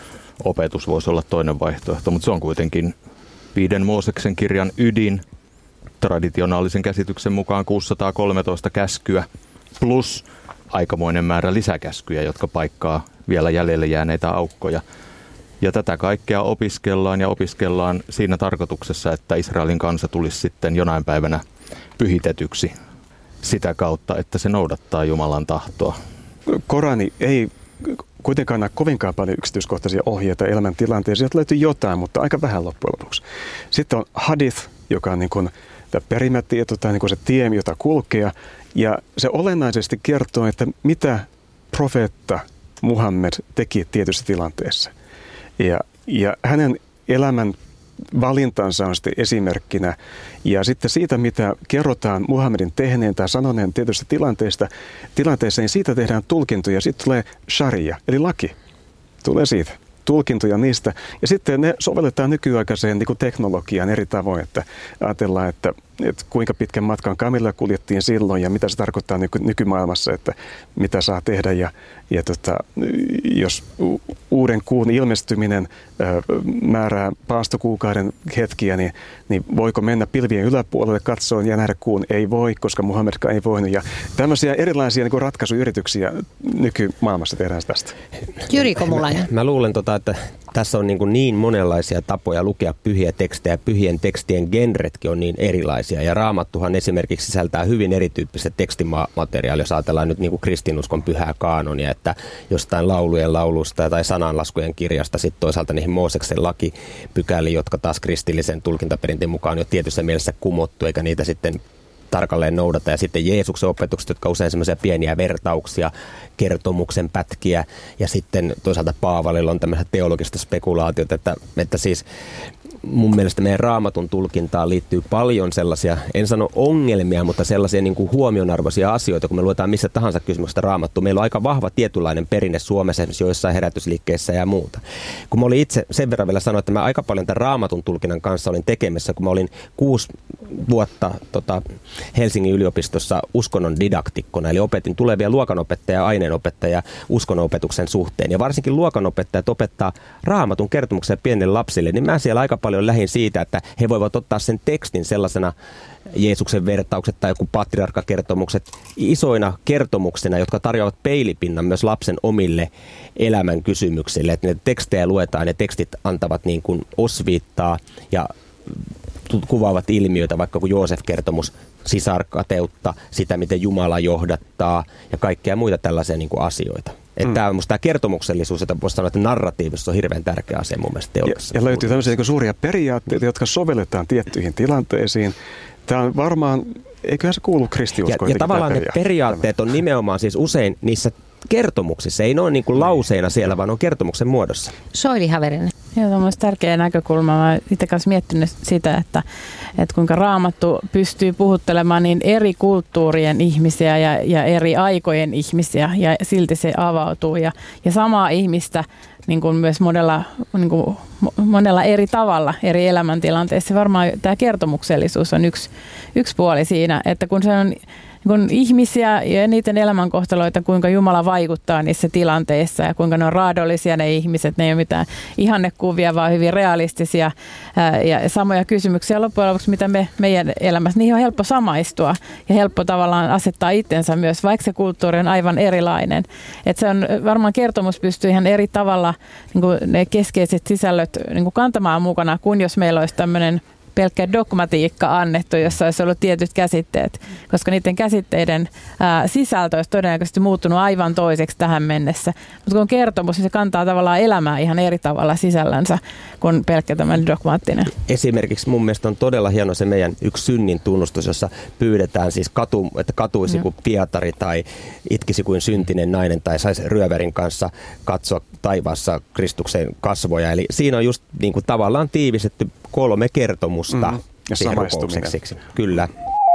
Speaker 4: Opetus voisi olla toinen vaihtoehto, mutta se on kuitenkin viiden Mooseksen kirjan ydin. Traditionaalisen käsityksen mukaan kuusisataakolmetoista käskyä plus aikamoinen määrä lisäkäskyjä, jotka paikkaa vielä jäljelle jääneitä aukkoja. Ja tätä kaikkea opiskellaan ja opiskellaan siinä tarkoituksessa, että Israelin kansa tulisi sitten jonain päivänä pyhitetyksi sitä kautta, että se noudattaa Jumalan tahtoa.
Speaker 2: Korani ei kuitenkaan näe kovinkaan paljon yksityiskohtaisia ohjeita elämäntilanteeseen. Sieltä löytyy jotain, mutta aika vähän loppujen lopuksi. Sitten on hadith, joka on niin kuin perimätieto tai niin kuin se tie, jota kulkea. Ja se olennaisesti kertoo, että mitä profeetta Muhammed teki tietyssä tilanteessa. Ja, ja hänen elämän valintansa on sitten esimerkkinä. Ja sitten siitä, mitä kerrotaan Muhammedin tehneen tai sanoneen tietystä tilanteesta, tilanteessa, niin siitä tehdään tulkintoja. Sitten tulee sharia, eli laki. Tulee siitä. Tulkintoja niistä. Ja sitten ne sovelletaan nykyaikaiseen niin kuin teknologiaan eri tavoin, että ajatellaan, että, että kuinka pitkän matkan kamilla kuljettiin silloin ja mitä se tarkoittaa nyky- nykymaailmassa, että mitä saa tehdä. Ja, ja tota, jos uuden kuun ilmestyminen ö, määrää paastokuukauden hetkiä, niin, niin voiko mennä pilvien yläpuolelle katsoen ja nähdä kuun? Ei voi, koska Muhammedkaan ei voinut. Ja tämmöisiä erilaisia niin kuin ratkaisuyrityksiä nykymaailmassa tehdään tästä.
Speaker 1: Jyri Komulainen.
Speaker 3: Mä luulen, tota, että tässä on niin, niin monenlaisia tapoja lukea pyhiä tekstejä. Pyhien tekstien genretkin on niin erilaisia. Ja Raamattuhan esimerkiksi sisältää hyvin erityyppistä tekstimateriaalia, jos ajatellaan nyt niin kuin kristinuskon pyhää kaanonia, että jostain laulujen laulusta tai sananlaskujen kirjasta sitten toisaalta niihin Mooseksen lakipykäliin, jotka taas kristillisen tulkintaperinteen mukaan on jo tietyssä mielessä kumottu, eikä niitä sitten tarkalleen noudata. Ja sitten Jeesuksen opetukset, jotka usein semmoisia pieniä vertauksia, kertomuksen pätkiä, ja sitten toisaalta Paavalilla on tämmöistä teologista spekulaatiota, että, että siis mun mielestä meidän Raamatun tulkintaan liittyy paljon sellaisia, en sano ongelmia, mutta sellaisia niin kuin huomionarvoisia asioita, kun me luetaan missä tahansa kysymyksestä Raamattua. Meillä on aika vahva tietynlainen perinne Suomessa, esimerkiksi joissain herätysliikkeissä ja muuta. Kun mä olin itse sen verran vielä sanoa, että mä aika paljon tämän Raamatun tulkinnan kanssa olin tekemässä, kun mä olin kuusi vuotta tota, Helsingin yliopistossa uskonnon didaktikkona, eli opetin tulevia luokanopettajia ja aineenopettajia uskonnonopetuksen suhteen. Ja varsinkin luokanopettajat opettaa Raamatun kertomuksia pienille lapsille, niin mä siellä aika paljon lähin siitä, että he voivat ottaa sen tekstin sellaisena Jeesuksen vertaukset tai joku patriarkkakertomukset isoina kertomuksena, jotka tarjoavat peilipinnan myös lapsen omille elämän kysymyksille. Että ne tekstejä luetaan ja tekstit antavat niin kuin osviittaa ja kuvaavat ilmiöitä, vaikka kuin Joosef-kertomus, sisarkateutta, sitä miten Jumala johdattaa ja kaikkea muita tällaisia niin kuin asioita. Että mm. tämä, musta tämä kertomuksellisuus, että voisi sanoa, että narratiivissa on hirveän tärkeä asia mun mielestä teollisessa.
Speaker 2: Ja, ja löytyy tämmöisiä niin suuria periaatteita, jotka sovelletaan tiettyihin tilanteisiin. Tämä on varmaan, eiköhän se kuulu kristiuskoon.
Speaker 3: Ja, ja tavallaan ne periaatteet on nimenomaan siis usein niissä kertomuksissa. Ei ne ole niin kuin lauseina siellä, vaan on kertomuksen muodossa.
Speaker 1: Soili Haverinen.
Speaker 5: Joo, tämä on myös tärkeä näkökulma. Mä olen itse kanssa miettinyt sitä, että, että kuinka Raamattu pystyy puhuttelemaan niin eri kulttuurien ihmisiä ja, ja eri aikojen ihmisiä, ja silti se avautuu. Ja, ja samaa ihmistä niin kuin myös monella, niin kuin monella eri tavalla eri elämäntilanteissa. Varmaan tämä kertomuksellisuus on yksi, yksi puoli siinä, että kun se on kun ihmisiä ja niiden elämänkohtaloita, kuinka Jumala vaikuttaa niissä tilanteissa ja kuinka ne on raadollisia ne ihmiset, ne ei ole mitään ihannekuvia, vaan hyvin realistisia ää, ja samoja kysymyksiä loppujen lopuksi, mitä me meidän elämässä, niihin on helppo samaistua ja helppo tavallaan asettaa itsensä myös, vaikka se kulttuuri on aivan erilainen. Et se on varmaan kertomus pystyy ihan eri tavalla niin kuin ne keskeiset sisällöt niin kuin kantamaan mukana, kuin jos meillä olisi tämmöinen pelkkä dogmatiikka annettu, jossa olisi ollut tietyt käsitteet, koska niiden käsitteiden ää, sisältö olisi todennäköisesti muuttunut aivan toiseksi tähän mennessä. Mutta kun on kertomus, niin se kantaa tavallaan elämää ihan eri tavalla sisällänsä kuin pelkkä tämän dogmaattinen.
Speaker 3: Esimerkiksi mun mielestä on todella hieno se meidän yksi synnin tunnustus, jossa pyydetään siis, katu, että katuisi kuin Pietari tai itkisi kuin syntinen nainen tai saisi ryövärin kanssa katsoa taivaassa Kristuksen kasvoja. Eli siinä on just niin kuin tavallaan tiivistetty kolme kertomusta mm,
Speaker 2: ja
Speaker 3: siihen rukoukseksi. Kyllä.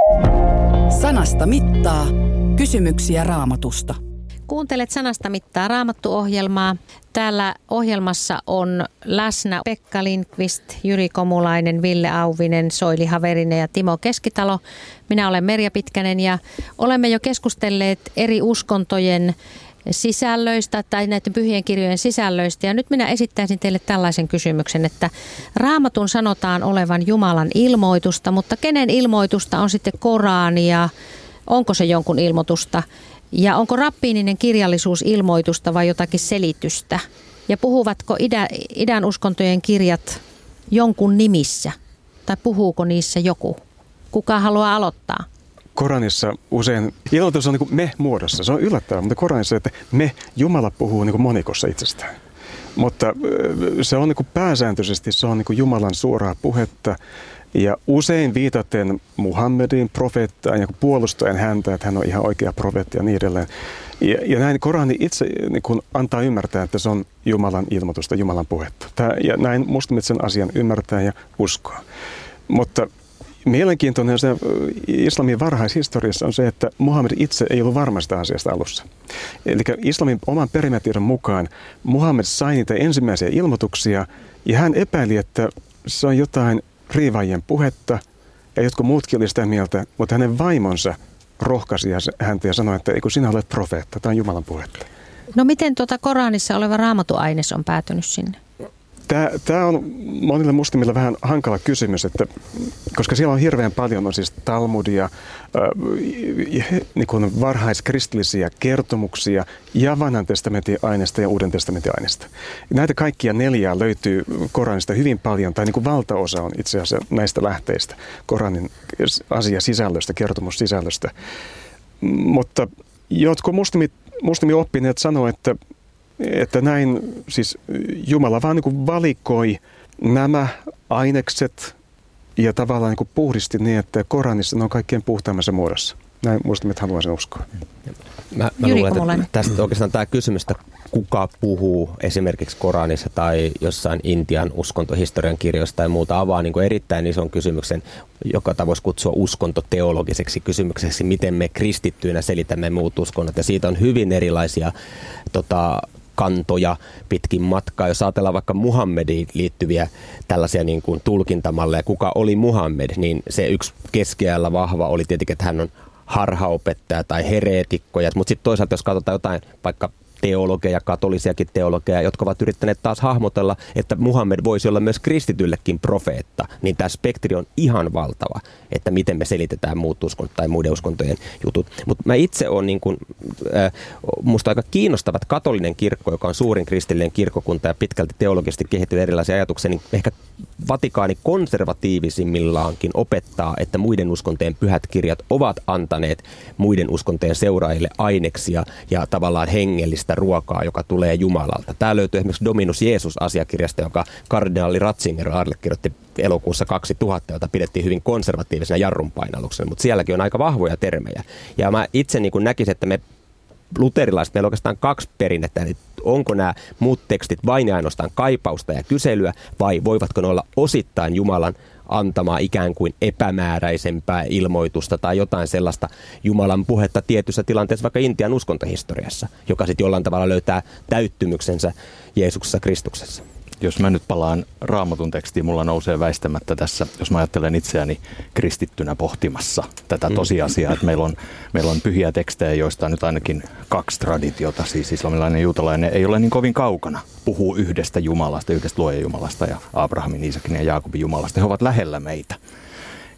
Speaker 7: Sanasta mittaa. Kysymyksiä Raamatusta.
Speaker 1: Kuuntelet Sanasta mittaa Raamattu-ohjelmaa. Täällä ohjelmassa on läsnä Pekka Lindqvist, Jyri Komulainen, Ville Auvinen, Soili Haverinen ja Timo Keskitalo. Minä olen Merja Pitkänen ja olemme jo keskustelleet eri uskontojen sisällöistä tai näiden pyhien kirjojen sisällöistä. Ja nyt minä esittäisin teille tällaisen kysymyksen, että Raamatun sanotaan olevan Jumalan ilmoitusta, mutta kenen ilmoitusta on sitten Korania? Onko se jonkun ilmoitusta? Ja onko rappiininen kirjallisuus ilmoitusta vai jotakin selitystä? Ja puhuvatko idän, idän uskontojen kirjat jonkun nimissä? Tai puhuuko niissä joku? Kuka haluaa aloittaa?
Speaker 2: Koranissa usein ilmoitus on niin kuin me-muodossa. Se on yllättävää, mutta Koranissa, että me, Jumala puhuu niin kuin monikossa itsestään. Mutta se on niin kuin pääsääntöisesti se on niin kuin Jumalan suoraa puhetta. Ja usein viitaten Muhammedin profeettaan ja puolustaen häntä, että hän on ihan oikea profeetti ja niin edelleen. Ja, ja näin Korani itse niin kun antaa ymmärtää, että se on Jumalan ilmoitusta, Jumalan puhetta. Tää, ja näin muslimit sen asian ymmärtää ja uskoa. Mutta mielenkiintoinen se islamin varhaishistoriassa on se, että Muhammed itse ei ollut varma sitä asiasta alussa. Eli islamin oman perimätiedon mukaan Muhammed sai niitä ensimmäisiä ilmoituksia ja hän epäili, että se on jotain riivaajien puhetta, ja jotkut muutkin oli sitä mieltä, mutta hänen vaimonsa rohkaisi häntä ja sanoi, että ei kun sinä olet profeetta, tämä on Jumalan puhetta.
Speaker 1: No miten tuota Koranissa oleva raamatuaines on päätynyt sinne?
Speaker 2: Tämä, tämä on monille muslimille vähän hankala kysymys, että, koska siellä on hirveän paljon on siis Talmudia, äh, niin kuin varhaiskristillisiä kertomuksia ja vanhan testamentin aineista ja uuden testamentin aineista. Näitä kaikkia neljää löytyy Koranista hyvin paljon, tai niin kuin valtaosa on itse asiassa näistä lähteistä, Koranin asiasisällöstä, kertomussisällöstä. Mutta jotkut muslimit, muslimioppineet sanoo, että Että näin siis Jumala vaan niin kuin valikoi nämä ainekset ja tavallaan niin kuin puhdisti niin, että Koranissa ne on kaikkein puhtaimmassa muodossa. Näin muslimit haluaa sen uskoa.
Speaker 3: Mä, mä luulen, että tästä oikeastaan tämä kysymys, että kuka puhuu esimerkiksi Koranissa tai jossain Intian uskontohistorian kirjoista tai muuta avaa niin kuin erittäin ison kysymyksen, joka voisi kutsua uskontoteologiseksi kysymykseksi, miten me kristittyinä selitämme muut uskonnot. Ja siitä on hyvin erilaisia tota, kantoja pitkin matkaa. Jos ajatellaan vaikka Muhammediin liittyviä tällaisia niin kuin tulkintamalleja, kuka oli Muhammed, niin se yksi keskeällä vahva oli tietenkin, että hän on harhaopettaja tai hereetikkoja. Mutta sitten toisaalta, jos katsotaan jotain vaikka teologeja, katolisiakin teologeja, jotka ovat yrittäneet taas hahmotella, että Muhammed voisi olla myös kristityillekin profeetta, niin tämä spektri on ihan valtava, että miten me selitetään muut uskonnot tai muiden uskontojen jutut. Mutta mä itse olen niin kuin, äh, musta aika kiinnostavat katolinen kirkko, joka on suurin kristillinen kirkkokunta ja pitkälti teologisesti kehittyy erilaisia ajatuksia, niin ehkä Vatikaani konservatiivisimmillaankin opettaa, että muiden uskontojen pyhät kirjat ovat antaneet muiden uskontojen seuraajille aineksia ja tavallaan hengellistä ruokaa, joka tulee Jumalalta. Tämä löytyy esimerkiksi Dominus Jeesus-asiakirjasta, joka kardinaali Ratzinger allekirjoitti elokuussa kaksituhatta, jota pidettiin hyvin konservatiivisena jarrunpainalluksena, mutta sielläkin on aika vahvoja termejä. Ja mä itse niin kuin näkisin, että me luterilaiset, meillä on oikeastaan kaksi perinnettä, eli onko nämä muut tekstit vain ja ainoastaan kaipausta ja kyselyä, vai voivatko ne olla osittain Jumalan antamaa ikään kuin epämääräisempää ilmoitusta tai jotain sellaista Jumalan puhetta tietyssä tilanteessa, vaikka Intian uskontohistoriassa, joka sitten jollain tavalla löytää täyttymyksensä Jeesuksessa Kristuksessa.
Speaker 4: Jos mä nyt palaan Raamatun tekstiin, mulla nousee väistämättä tässä, jos mä ajattelen itseäni kristittynä pohtimassa tätä tosiasiaa, että meillä on, meillä on pyhiä tekstejä, joista on nyt ainakin kaksi traditiota, siis islamilainen ja juutalainen ei ole niin kovin kaukana. Puhuu yhdestä Jumalasta, yhdestä luojan Jumalasta ja Abrahamin, Iisakin ja Jaakobin Jumalasta. He ovat lähellä meitä.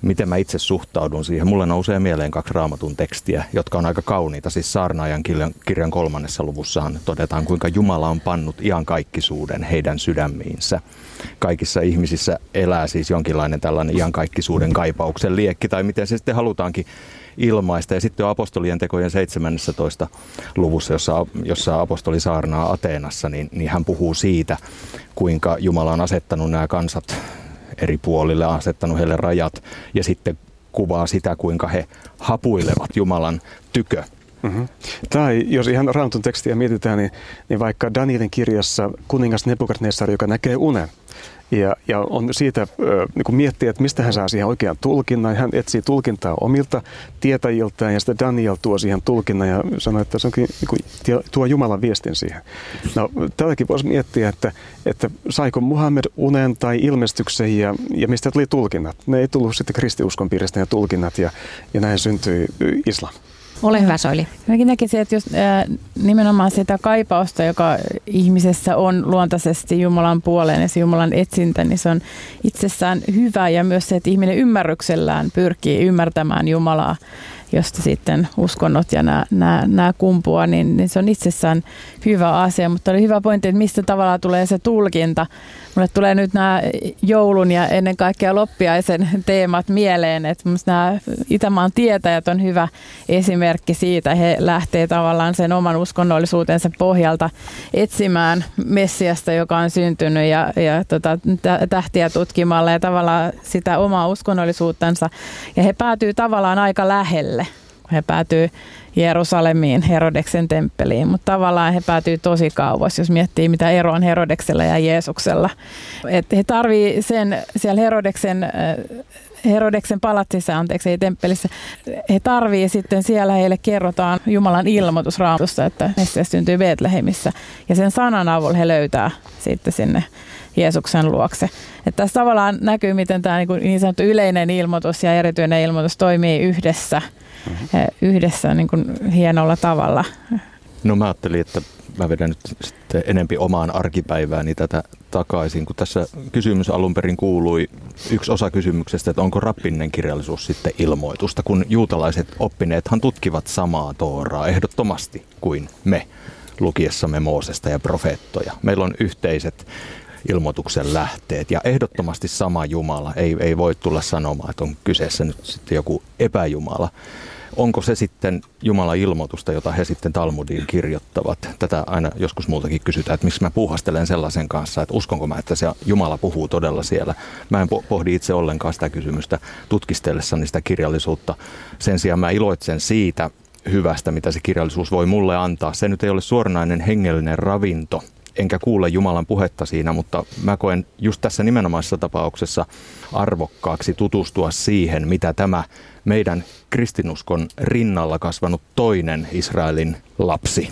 Speaker 4: miten mä itse suhtaudun siihen. Mulle nousee mieleen kaksi Raamatun tekstiä, jotka on aika kauniita. Siis Saarnaajan kirjan, kirjan kolmannessa luvussahan todetaan, kuinka Jumala on pannut iankaikkisuuden heidän sydämiinsä. Kaikissa ihmisissä elää siis jonkinlainen tällainen iankaikkisuuden kaipauksen liekki, tai miten se sitten halutaankin ilmaista. Ja sitten on apostolien tekojen seitsemännentoista luvussa, jossa, jossa apostoli saarnaa Ateenassa, niin, niin hän puhuu siitä, kuinka Jumala on asettanut nämä kansat eri puolille, asettanut heille rajat, ja sitten kuvaa sitä, kuinka he hapuilevat Jumalan tykö.
Speaker 2: Mm-hmm. Tai jos ihan Raamatun tekstiä mietitään, niin, niin vaikka Danielin kirjassa kuningas Nebukadnessar, joka näkee unen, ja, ja on siitä äh, niin kuin miettii, että mistä hän saa siihen oikean tulkinnan. Hän etsii tulkintaa omilta tietäjiltään, ja sitten Daniel tuo siihen tulkinnan ja sanoo, että se onkin, niin kuin, tuo Jumalan viestin siihen. No, tälläkin voisi miettiä, että, että saiko Muhammed unen tai ilmestyksen, ja, ja mistä tuli tulkinnat. Ne ei tullut sitten kristiuskon piiristä ja tulkinnat, ja, ja näin syntyi islam.
Speaker 1: Ole hyvä, Soili.
Speaker 5: Mäkin näkisin, että just, ää, nimenomaan sitä kaipausta, joka ihmisessä on luontaisesti Jumalan puoleen ja se Jumalan etsintä, niin se on itsessään hyvä. Ja myös se, että ihminen ymmärryksellään pyrkii ymmärtämään Jumalaa, josta sitten uskonnot ja nämä, nämä, nämä kumpuaa, niin, niin se on itsessään hyvä asia. Mutta oli hyvä pointti, että mistä tavallaan tulee se tulkinta. Mulle tulee nyt nämä joulun ja ennen kaikkea loppiaisen teemat mieleen, että nämä Itämaan tietäjät on hyvä esimerkki siitä. He lähtee tavallaan sen oman uskonnollisuutensa pohjalta etsimään Messiasta, joka on syntynyt ja, ja tota, tähtiä tutkimalla ja tavallaan sitä omaa uskonnollisuuttansa. Ja he päätyy tavallaan aika lähelle. He päätyy Jerusalemiin, Herodeksen temppeliin, mutta tavallaan he päätyy tosi kauas, jos miettii mitä ero on Herodeksella ja Jeesuksella. Et he tarvii sen siellä Herodeksen, Herodeksen palatsissa, anteeksi, ei temppelissä, he tarvii sitten siellä, heille kerrotaan Jumalan ilmoitus Raamatusta, että Messias syntyy Betlehemissä, ja sen sanan avulla he löytää sitten sinne Jeesuksen luokse. Että tässä tavallaan näkyy, miten tämä niin, niin sanottu yleinen ilmoitus ja erityinen ilmoitus toimii yhdessä. Mm-hmm. yhdessä niin kuin hienolla tavalla.
Speaker 4: No mä ajattelin, että mä vedän nyt sitten enempi omaan arkipäivääni tätä takaisin, kun tässä kysymys alun perin kuului yksi osa kysymyksestä, että onko rabbinen kirjallisuus sitten ilmoitusta, kun juutalaiset oppineethan tutkivat samaa Tooraa ehdottomasti kuin me lukiessamme Moosesta ja profeettoja. Meillä on yhteiset ilmoituksen lähteet ja ehdottomasti sama Jumala. Ei, ei voi tulla sanomaan, että on kyseessä nyt sitten joku epäjumala. Onko se sitten Jumalan ilmoitusta, jota he sitten Talmudiin kirjoittavat? Tätä aina joskus multakin kysytään, että miksi mä puuhastelen sellaisen kanssa, että uskonko mä, että se Jumala puhuu todella siellä. Mä en pohdi itse ollenkaan sitä kysymystä tutkistellessani sitä kirjallisuutta. Sen sijaan mä iloitsen siitä hyvästä, mitä se kirjallisuus voi mulle antaa. Se nyt ei ole suoranainen hengellinen ravinto, enkä kuule Jumalan puhetta siinä, mutta mä koen just tässä nimenomaisessa tapauksessa arvokkaaksi tutustua siihen, mitä tämä meidän kristinuskon rinnalla kasvanut toinen Israelin lapsi,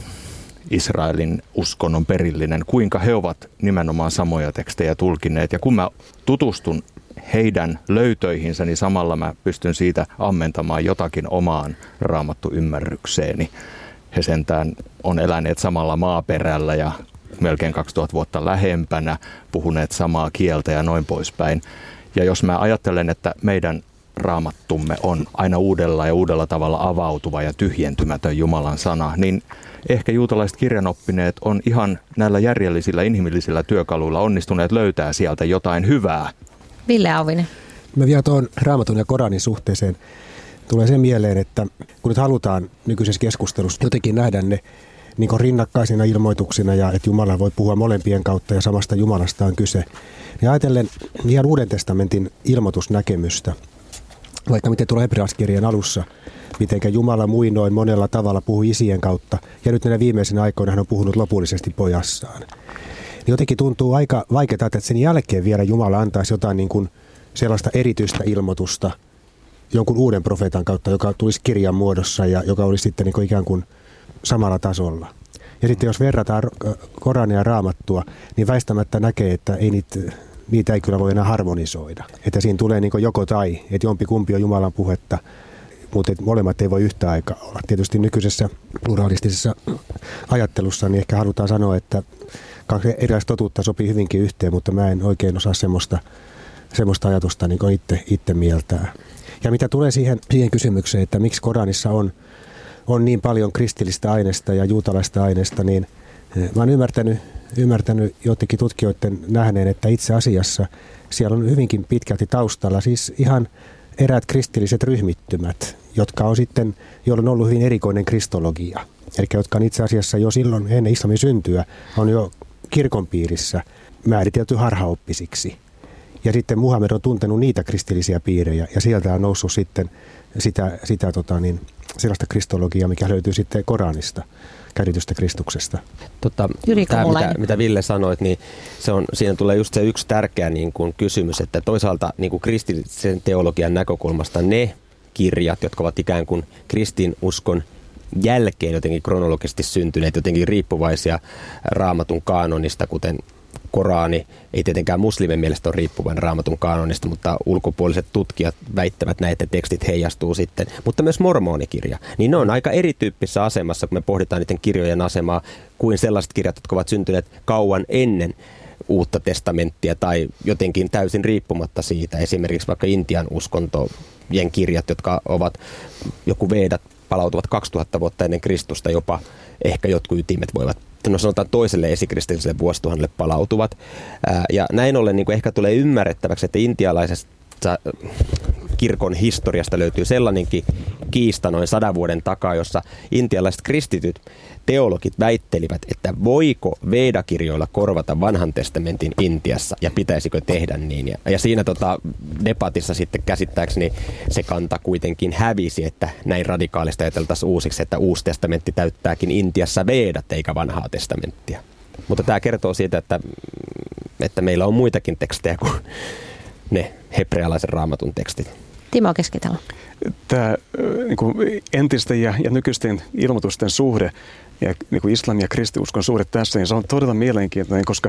Speaker 4: Israelin uskonnon perillinen, kuinka he ovat nimenomaan samoja tekstejä tulkineet. Ja kun mä tutustun heidän löytöihinsä, niin samalla mä pystyn siitä ammentamaan jotakin omaan raamattu-ymmärrykseeni. He sentään on eläneet samalla maaperällä ja melkein kaksituhatta vuotta lähempänä, puhuneet samaa kieltä ja noin poispäin. Ja jos mä ajattelen, että meidän raamattumme on aina uudella ja uudella tavalla avautuva ja tyhjentymätön Jumalan sana, niin ehkä juutalaiset kirjanoppineet on ihan näillä järjellisillä inhimillisillä työkaluilla onnistuneet löytää sieltä jotain hyvää.
Speaker 1: Ville Auvinen.
Speaker 6: Mä vielä tuon Raamatun ja Koranin suhteeseen tulee sen mieleen, että kun nyt halutaan nykyisessä keskustelussa jotenkin nähdä ne niin kuin rinnakkaisina ilmoituksina ja että Jumala voi puhua molempien kautta ja samasta Jumalasta on kyse, niin ajatellen ihan Uuden testamentin ilmoitusnäkemystä, vaikka miten tuolla hebrealaiskirjan alussa, mitenkä Jumala muinoin monella tavalla puhui isien kautta ja nyt näinä viimeisenä aikoina hän on puhunut lopullisesti pojassaan. Niin jotenkin tuntuu aika vaikeaa, että sen jälkeen vielä Jumala antaisi jotain niin kuin sellaista erityistä ilmoitusta jonkun uuden profeetan kautta, joka tulisi kirjan muodossa ja joka olisi sitten niin kuin ikään kuin samalla tasolla. Ja sitten jos verrataan Korania ja Raamattua, niin väistämättä näkee, että ei niitä, niitä ei kyllä voi enää harmonisoida. Että siinä tulee niin kuin joko tai, että jompi kumpi on Jumalan puhetta, mutta molemmat ei voi yhtä aikaa olla. Tietysti nykyisessä pluralistisessa ajattelussa niin ehkä halutaan sanoa, että kaksi erilaista totuutta sopii hyvinkin yhteen, mutta mä en oikein osaa semmoista, semmoista ajatusta niin kuin itse, itse mieltää. Ja mitä tulee siihen, siihen kysymykseen, että miksi Koranissa on, on niin paljon kristillistä aineesta ja juutalaista aineesta, niin mä oon ymmärtänyt, ymmärtänyt jotenkin tutkijoiden nähneen, että itse asiassa siellä on hyvinkin pitkälti taustalla siis ihan eräät kristilliset ryhmittymät, jotka on sitten, joilla on ollut hyvin erikoinen kristologia. Eli jotka on itse asiassa jo silloin ennen islamin syntyä on jo kirkon piirissä määritelty harhaoppisiksi. Ja sitten Muhammed on tuntenut niitä kristillisiä piirejä ja sieltä on noussut sitten sitä, sitä tota niin, sellaista kristologiaa, mikä löytyy sitten Koranista, käsitystä Kristuksesta.
Speaker 3: Tota, tämä, mitä, mitä Ville sanoit, niin se on, siinä tulee just se yksi tärkeä niin kuin kysymys, että toisaalta niin kuin kristillisen teologian näkökulmasta ne kirjat, jotka ovat ikään kuin kristinuskon jälkeen jotenkin kronologisesti syntyneet, jotenkin riippuvaisia Raamatun kaanonista, kuten Korani ei tietenkään muslimin mielestä ole riippuvainen Raamatun kaanonista, mutta ulkopuoliset tutkijat väittävät näin, että tekstit heijastuu sitten. Mutta myös mormonikirja, niin ne on aika erityyppisessä asemassa, kun me pohditaan niiden kirjojen asemaa, kuin sellaiset kirjat, jotka ovat syntyneet kauan ennen Uutta testamenttia tai jotenkin täysin riippumatta siitä. Esimerkiksi vaikka Intian uskontojen kirjat, jotka ovat joku Vedat, palautuvat kaksituhatta vuotta ennen Kristusta, jopa ehkä jotkut ytimet voivat, no sanotaan toiselle esikristilliselle vuosituhannelle palautuvat. Ää, ja näin ollen niin kuin ehkä tulee ymmärrettäväksi, että intialaisesta kirkon historiasta löytyy sellainenkin kiista noin sadan vuoden takaa, jossa intialaiset kristityt teologit väittelivät, että voiko Veda-kirjoilla korvata vanhan testamentin Intiassa ja pitäisikö tehdä niin. Ja, ja siinä tota, debatissa sitten käsittääkseni se kanta kuitenkin hävisi, että näin radikaalista ajateltaisiin uusiksi, että uusi testamentti täyttääkin Intiassa Vedat eikä vanhaa testamenttia. Mutta tämä kertoo siitä, että, että meillä on muitakin tekstejä kuin ne hebrealaisen raamatun tekstit.
Speaker 1: Timo Keskitalo.
Speaker 2: Tämä niin kuin entisten ja, ja nykyisten ilmoitusten suhde ja niin kuin islam ja kristiuskon suhde tässä, niin se on todella mielenkiintoinen, koska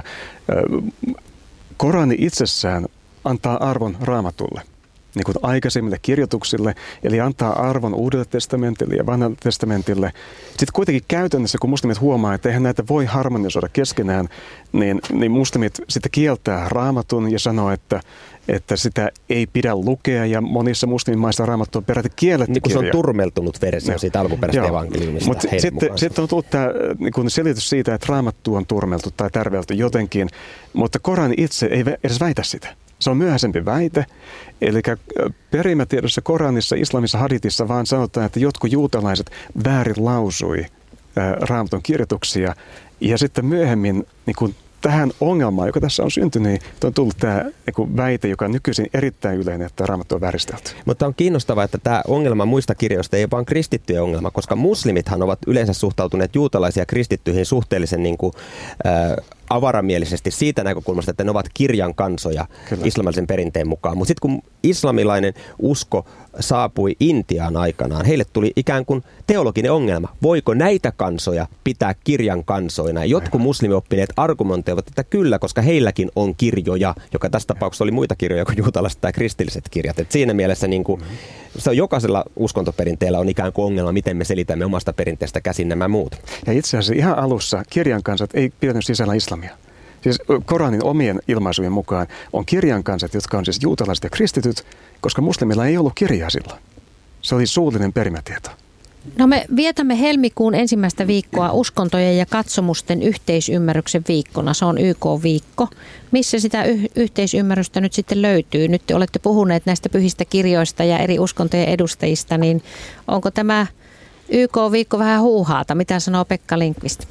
Speaker 2: äh, Korani itsessään antaa arvon Raamatulle, niin kuin aikaisemmille kirjoituksille, eli antaa arvon Uudelle testamentille ja Vanhalle testamentille. Sitten kuitenkin käytännössä, kun muslimit huomaa, että eihän näitä voi harmonisoida keskenään, niin, niin muslimit sitten kieltää Raamatun ja sanoo, että että sitä ei pidä lukea, ja monissa muslimimaissa Raamattu on peräti kielletty
Speaker 3: niin
Speaker 2: kirja.
Speaker 3: Se on turmeltunut versio no. siitä alkuperäisestä evankeliumista.
Speaker 2: Mutta sitten, sitten on tullut tämä niin selitys siitä, että Raamattu on turmeltu tai tärvelty jotenkin, mutta Korani itse ei edes väitä sitä. Se on myöhäisempi väite, eli perimätiedossa Koranissa, islamissa, haditissa vaan sanotaan, että jotkut juutalaiset väärin lausui Raamatun kirjoituksia, ja sitten myöhemmin niin kuin tähän ongelmaan, joka tässä on syntynyt, niin on tullut tämä väite, joka on nykyisin erittäin yleinen, että Raamattu on vääristelty.
Speaker 3: Mutta on kiinnostavaa, että tämä ongelma muista kirjoista ei ole vain kristittyjen ongelma, koska muslimithan ovat yleensä suhtautuneet juutalaisia kristittyihin suhteellisen niin kuin, äh, avaramielisesti siitä näkökulmasta, että ne ovat kirjan kansoja Kyllä. islamillisen perinteen mukaan. Mutta sitten kun islamilainen usko saapui Intiaan aikanaan, heille tuli ikään kuin teologinen ongelma. Voiko näitä kansoja pitää kirjan kansoina? Jotkut muslimioppineet argumentoivat, että kyllä, koska heilläkin on kirjoja, joka tässä tapauksessa oli muita kirjoja kuin juutalaiset tai kristilliset kirjat. Et siinä mielessä niin kuin, se on jokaisella uskontoperinteellä on ikään kuin ongelma, miten me selitämme omasta perinteestä käsin nämä muut.
Speaker 2: Ja itse asiassa ihan alussa kirjan kansat ei pitänyt sisällä islamia. Siis Koranin omien ilmaisujen mukaan on kirjan kansat, jotka on siis juutalaiset ja kristityt, koska muslimilla ei ollut kirjaa silloin. Se oli suullinen perimätieto.
Speaker 1: No me vietämme helmikuun ensimmäistä viikkoa uskontojen ja katsomusten yhteisymmärryksen viikkona. Se on Y K-viikko. Missä sitä y- yhteisymmärrystä nyt sitten löytyy? Nyt te olette puhuneet näistä pyhistä kirjoista ja eri uskontojen edustajista, niin onko tämä Y K-viikko vähän huuhaata? Mitä sanoo Pekka Lindqvist?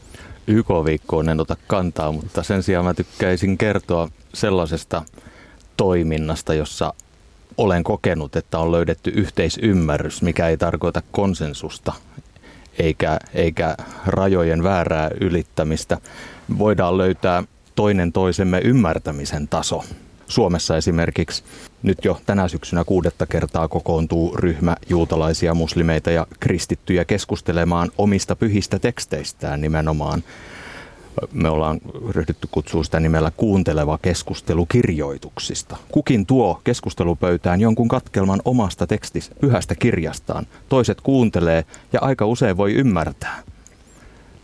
Speaker 4: Y K-viikkoon en ota kantaa, mutta sen sijaan mä tykkäisin kertoa sellaisesta toiminnasta, jossa olen kokenut, että on löydetty yhteisymmärrys, mikä ei tarkoita konsensusta eikä, eikä rajojen väärää ylittämistä. Voidaan löytää toinen toisemme ymmärtämisen taso. Suomessa esimerkiksi nyt jo tänä syksynä kuudetta kertaa kokoontuu ryhmä juutalaisia, muslimeita ja kristittyjä keskustelemaan omista pyhistä teksteistään nimenomaan. Me ollaan ryhdytty kutsua sitä nimellä kuunteleva keskustelu kirjoituksista. Kukin tuo keskustelupöytään jonkun katkelman omasta tekstistä, pyhästä kirjastaan. Toiset kuuntelee ja aika usein voi ymmärtää.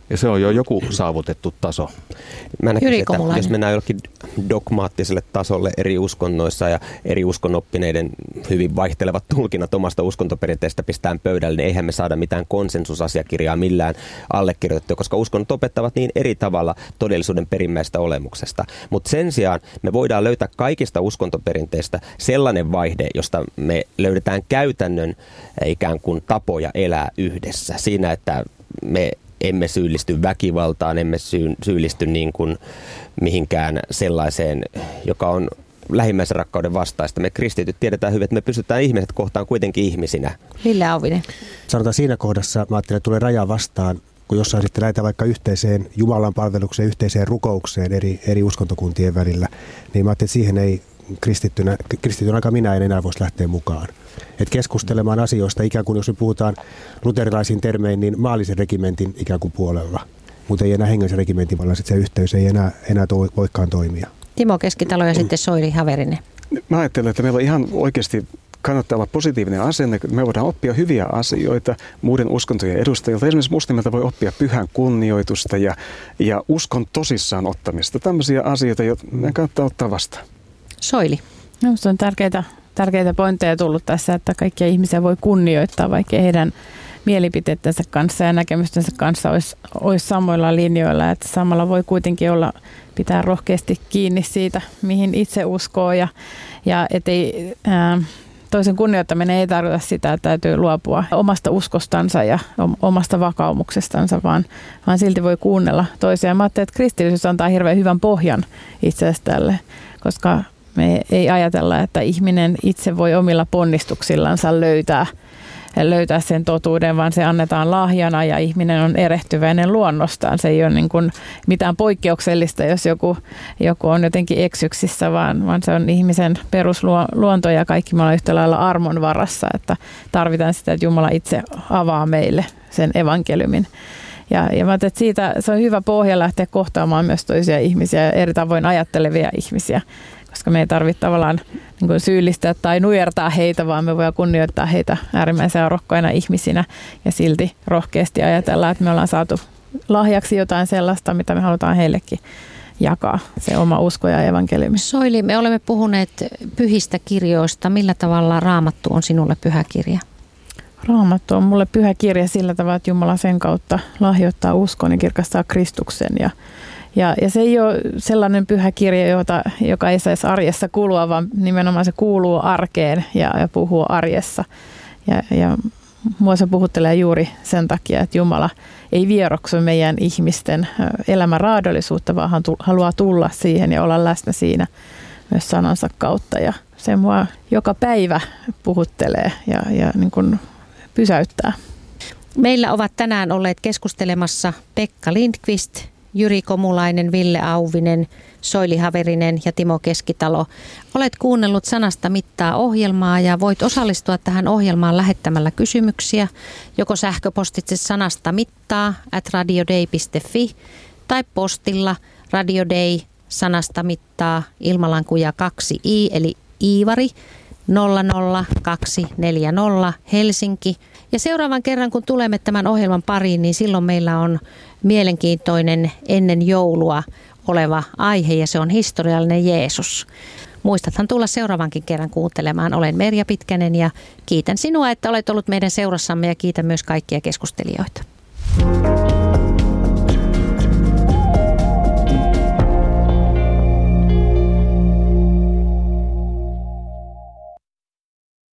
Speaker 4: Ja se on jo joku saavutettu taso.
Speaker 3: Mä näkisin, että jos mennään jollekin dogmaattiselle tasolle eri uskonnoissa ja eri uskonnoppineiden hyvin vaihtelevat tulkinnat omasta uskontoperinteestä pistään pöydälle, niin eihän me saada mitään konsensusasiakirjaa millään allekirjoitettua, koska uskonnot opettavat niin eri tavalla todellisuuden perimmäistä olemuksesta. Mutta sen sijaan me voidaan löytää kaikista uskontoperinteistä sellainen vaihde, josta me löydetään käytännön ikään kuin tapoja elää yhdessä. Siinä, että me emme syyllisty väkivaltaan, emme syy, syyllisty niin kuin mihinkään sellaiseen, joka on lähimmäisen rakkauden vastaista. Me kristityt tiedetään hyvin, että me pystytään ihmiset kohtaan kuitenkin ihmisinä.
Speaker 1: Ville Auvinen.
Speaker 6: Sanotaan siinä kohdassa, mä ajattelen, että tulee raja vastaan, kun jossain sitten lähdetään vaikka yhteiseen Jumalan palvelukseen, yhteiseen rukoukseen eri, eri uskontokuntien välillä, niin mä ajattelin, että siihen ei kristittynä, kristittynä aika minä en enää voisi lähteä mukaan. Et keskustelemaan asioista ikään kuin, jos me puhutaan luterilaisiin termein, niin maallisen regimentin ikään kuin puolella, mutta ei enää hengellisen regimentin puolella, että se yhteys ei enää, enää to, voikaan toimia.
Speaker 1: Timo Keskitalo ja sitten Soili Haverinen.
Speaker 2: Mä ajattelen, että meillä on ihan oikeasti kannattaa olla positiivinen asenne. Me voidaan oppia hyviä asioita muiden uskontojen edustajilta. Esimerkiksi muslimilta voi oppia pyhän kunnioitusta ja, ja uskon tosissaan ottamista. Tämmöisiä asioita, joita meidän kannattaa ottaa vastaan.
Speaker 1: Soili.
Speaker 5: Minusta on tärkeitä, tärkeitä pointteja tullut tässä, että kaikkia ihmisiä voi kunnioittaa, vaikka heidän mielipiteittensä kanssa ja näkemystensä kanssa olisi, olisi samoilla linjoilla. Että samalla voi kuitenkin olla, pitää rohkeasti kiinni siitä, mihin itse uskoo. Ja, ja ettei, ää, toisen kunnioittaminen ei tarkoita sitä, että täytyy luopua omasta uskostansa ja omasta vakaumuksestansa, vaan, vaan silti voi kuunnella toisiaan. Mä ajattelin, että kristillisyys antaa hirveän hyvän pohjan itse asiassa tälle, koska me ei ajatella, että ihminen itse voi omilla ponnistuksillansa löytää, löytää sen totuuden, vaan se annetaan lahjana ja ihminen on erehtyväinen luonnostaan. Se ei ole niin kuin mitään poikkeuksellista, jos joku, joku on jotenkin eksyksissä, vaan, vaan se on ihmisen perusluonto ja kaikki me ollaan yhtä lailla armon varassa, että tarvitaan sitä, että Jumala itse avaa meille sen evankeliumin. Ja, ja mä että siitä se on hyvä pohja lähteä kohtaamaan myös toisia ihmisiä ja eri tavoin ajattelevia ihmisiä, koska me ei tarvitse tavallaan niin kuin syyllistää tai nujertaa heitä, vaan me voidaan kunnioittaa heitä äärimmäisen arvokkaina ihmisinä ja silti rohkeasti ajatella, että me ollaan saatu lahjaksi jotain sellaista, mitä me halutaan heillekin jakaa, se oma usko ja evankeliumi.
Speaker 1: Soili, me olemme puhuneet pyhistä kirjoista. Millä tavalla Raamattu on sinulle pyhä kirja?
Speaker 5: Raamattu on mulle pyhä kirja sillä tavalla, että Jumala sen kautta lahjoittaa uskon ja kirkastaa Kristuksen. Ja, ja, ja se ei ole sellainen pyhä kirja, jota, joka ei saisi arjessa kulua, vaan nimenomaan se kuuluu arkeen ja, ja puhuu arjessa. Ja, ja mua se puhuttelee juuri sen takia, että Jumala ei vieroksu meidän ihmisten elämän raadollisuutta, vaan hän haluaa tulla siihen ja olla läsnä siinä myös sanansa kautta. Ja se mua joka päivä puhuttelee ja, ja niin kuin pysäyttää.
Speaker 1: Meillä ovat tänään olleet keskustelemassa Pekka Lindqvist, Jyri Komulainen, Ville Auvinen, Soili Haverinen ja Timo Keskitalo. Olet kuunnellut Sanasta mittaa -ohjelmaa ja voit osallistua tähän ohjelmaan lähettämällä kysymyksiä joko sähköpostitse sanasta mittaa at radiodei piste fi tai postilla radiodei sanasta mittaa ilmalankuja kaksi i eli Iivari nolla nolla kaksi neljä nolla Helsinki. Ja seuraavan kerran, kun tulemme tämän ohjelman pariin, niin silloin meillä on mielenkiintoinen ennen joulua oleva aihe ja se on historiallinen Jeesus. Muistathan tulla seuraavankin kerran kuuntelemaan. Olen Merja Pitkänen ja kiitän sinua, että olet ollut meidän seurassamme ja kiitän myös kaikkia keskustelijoita.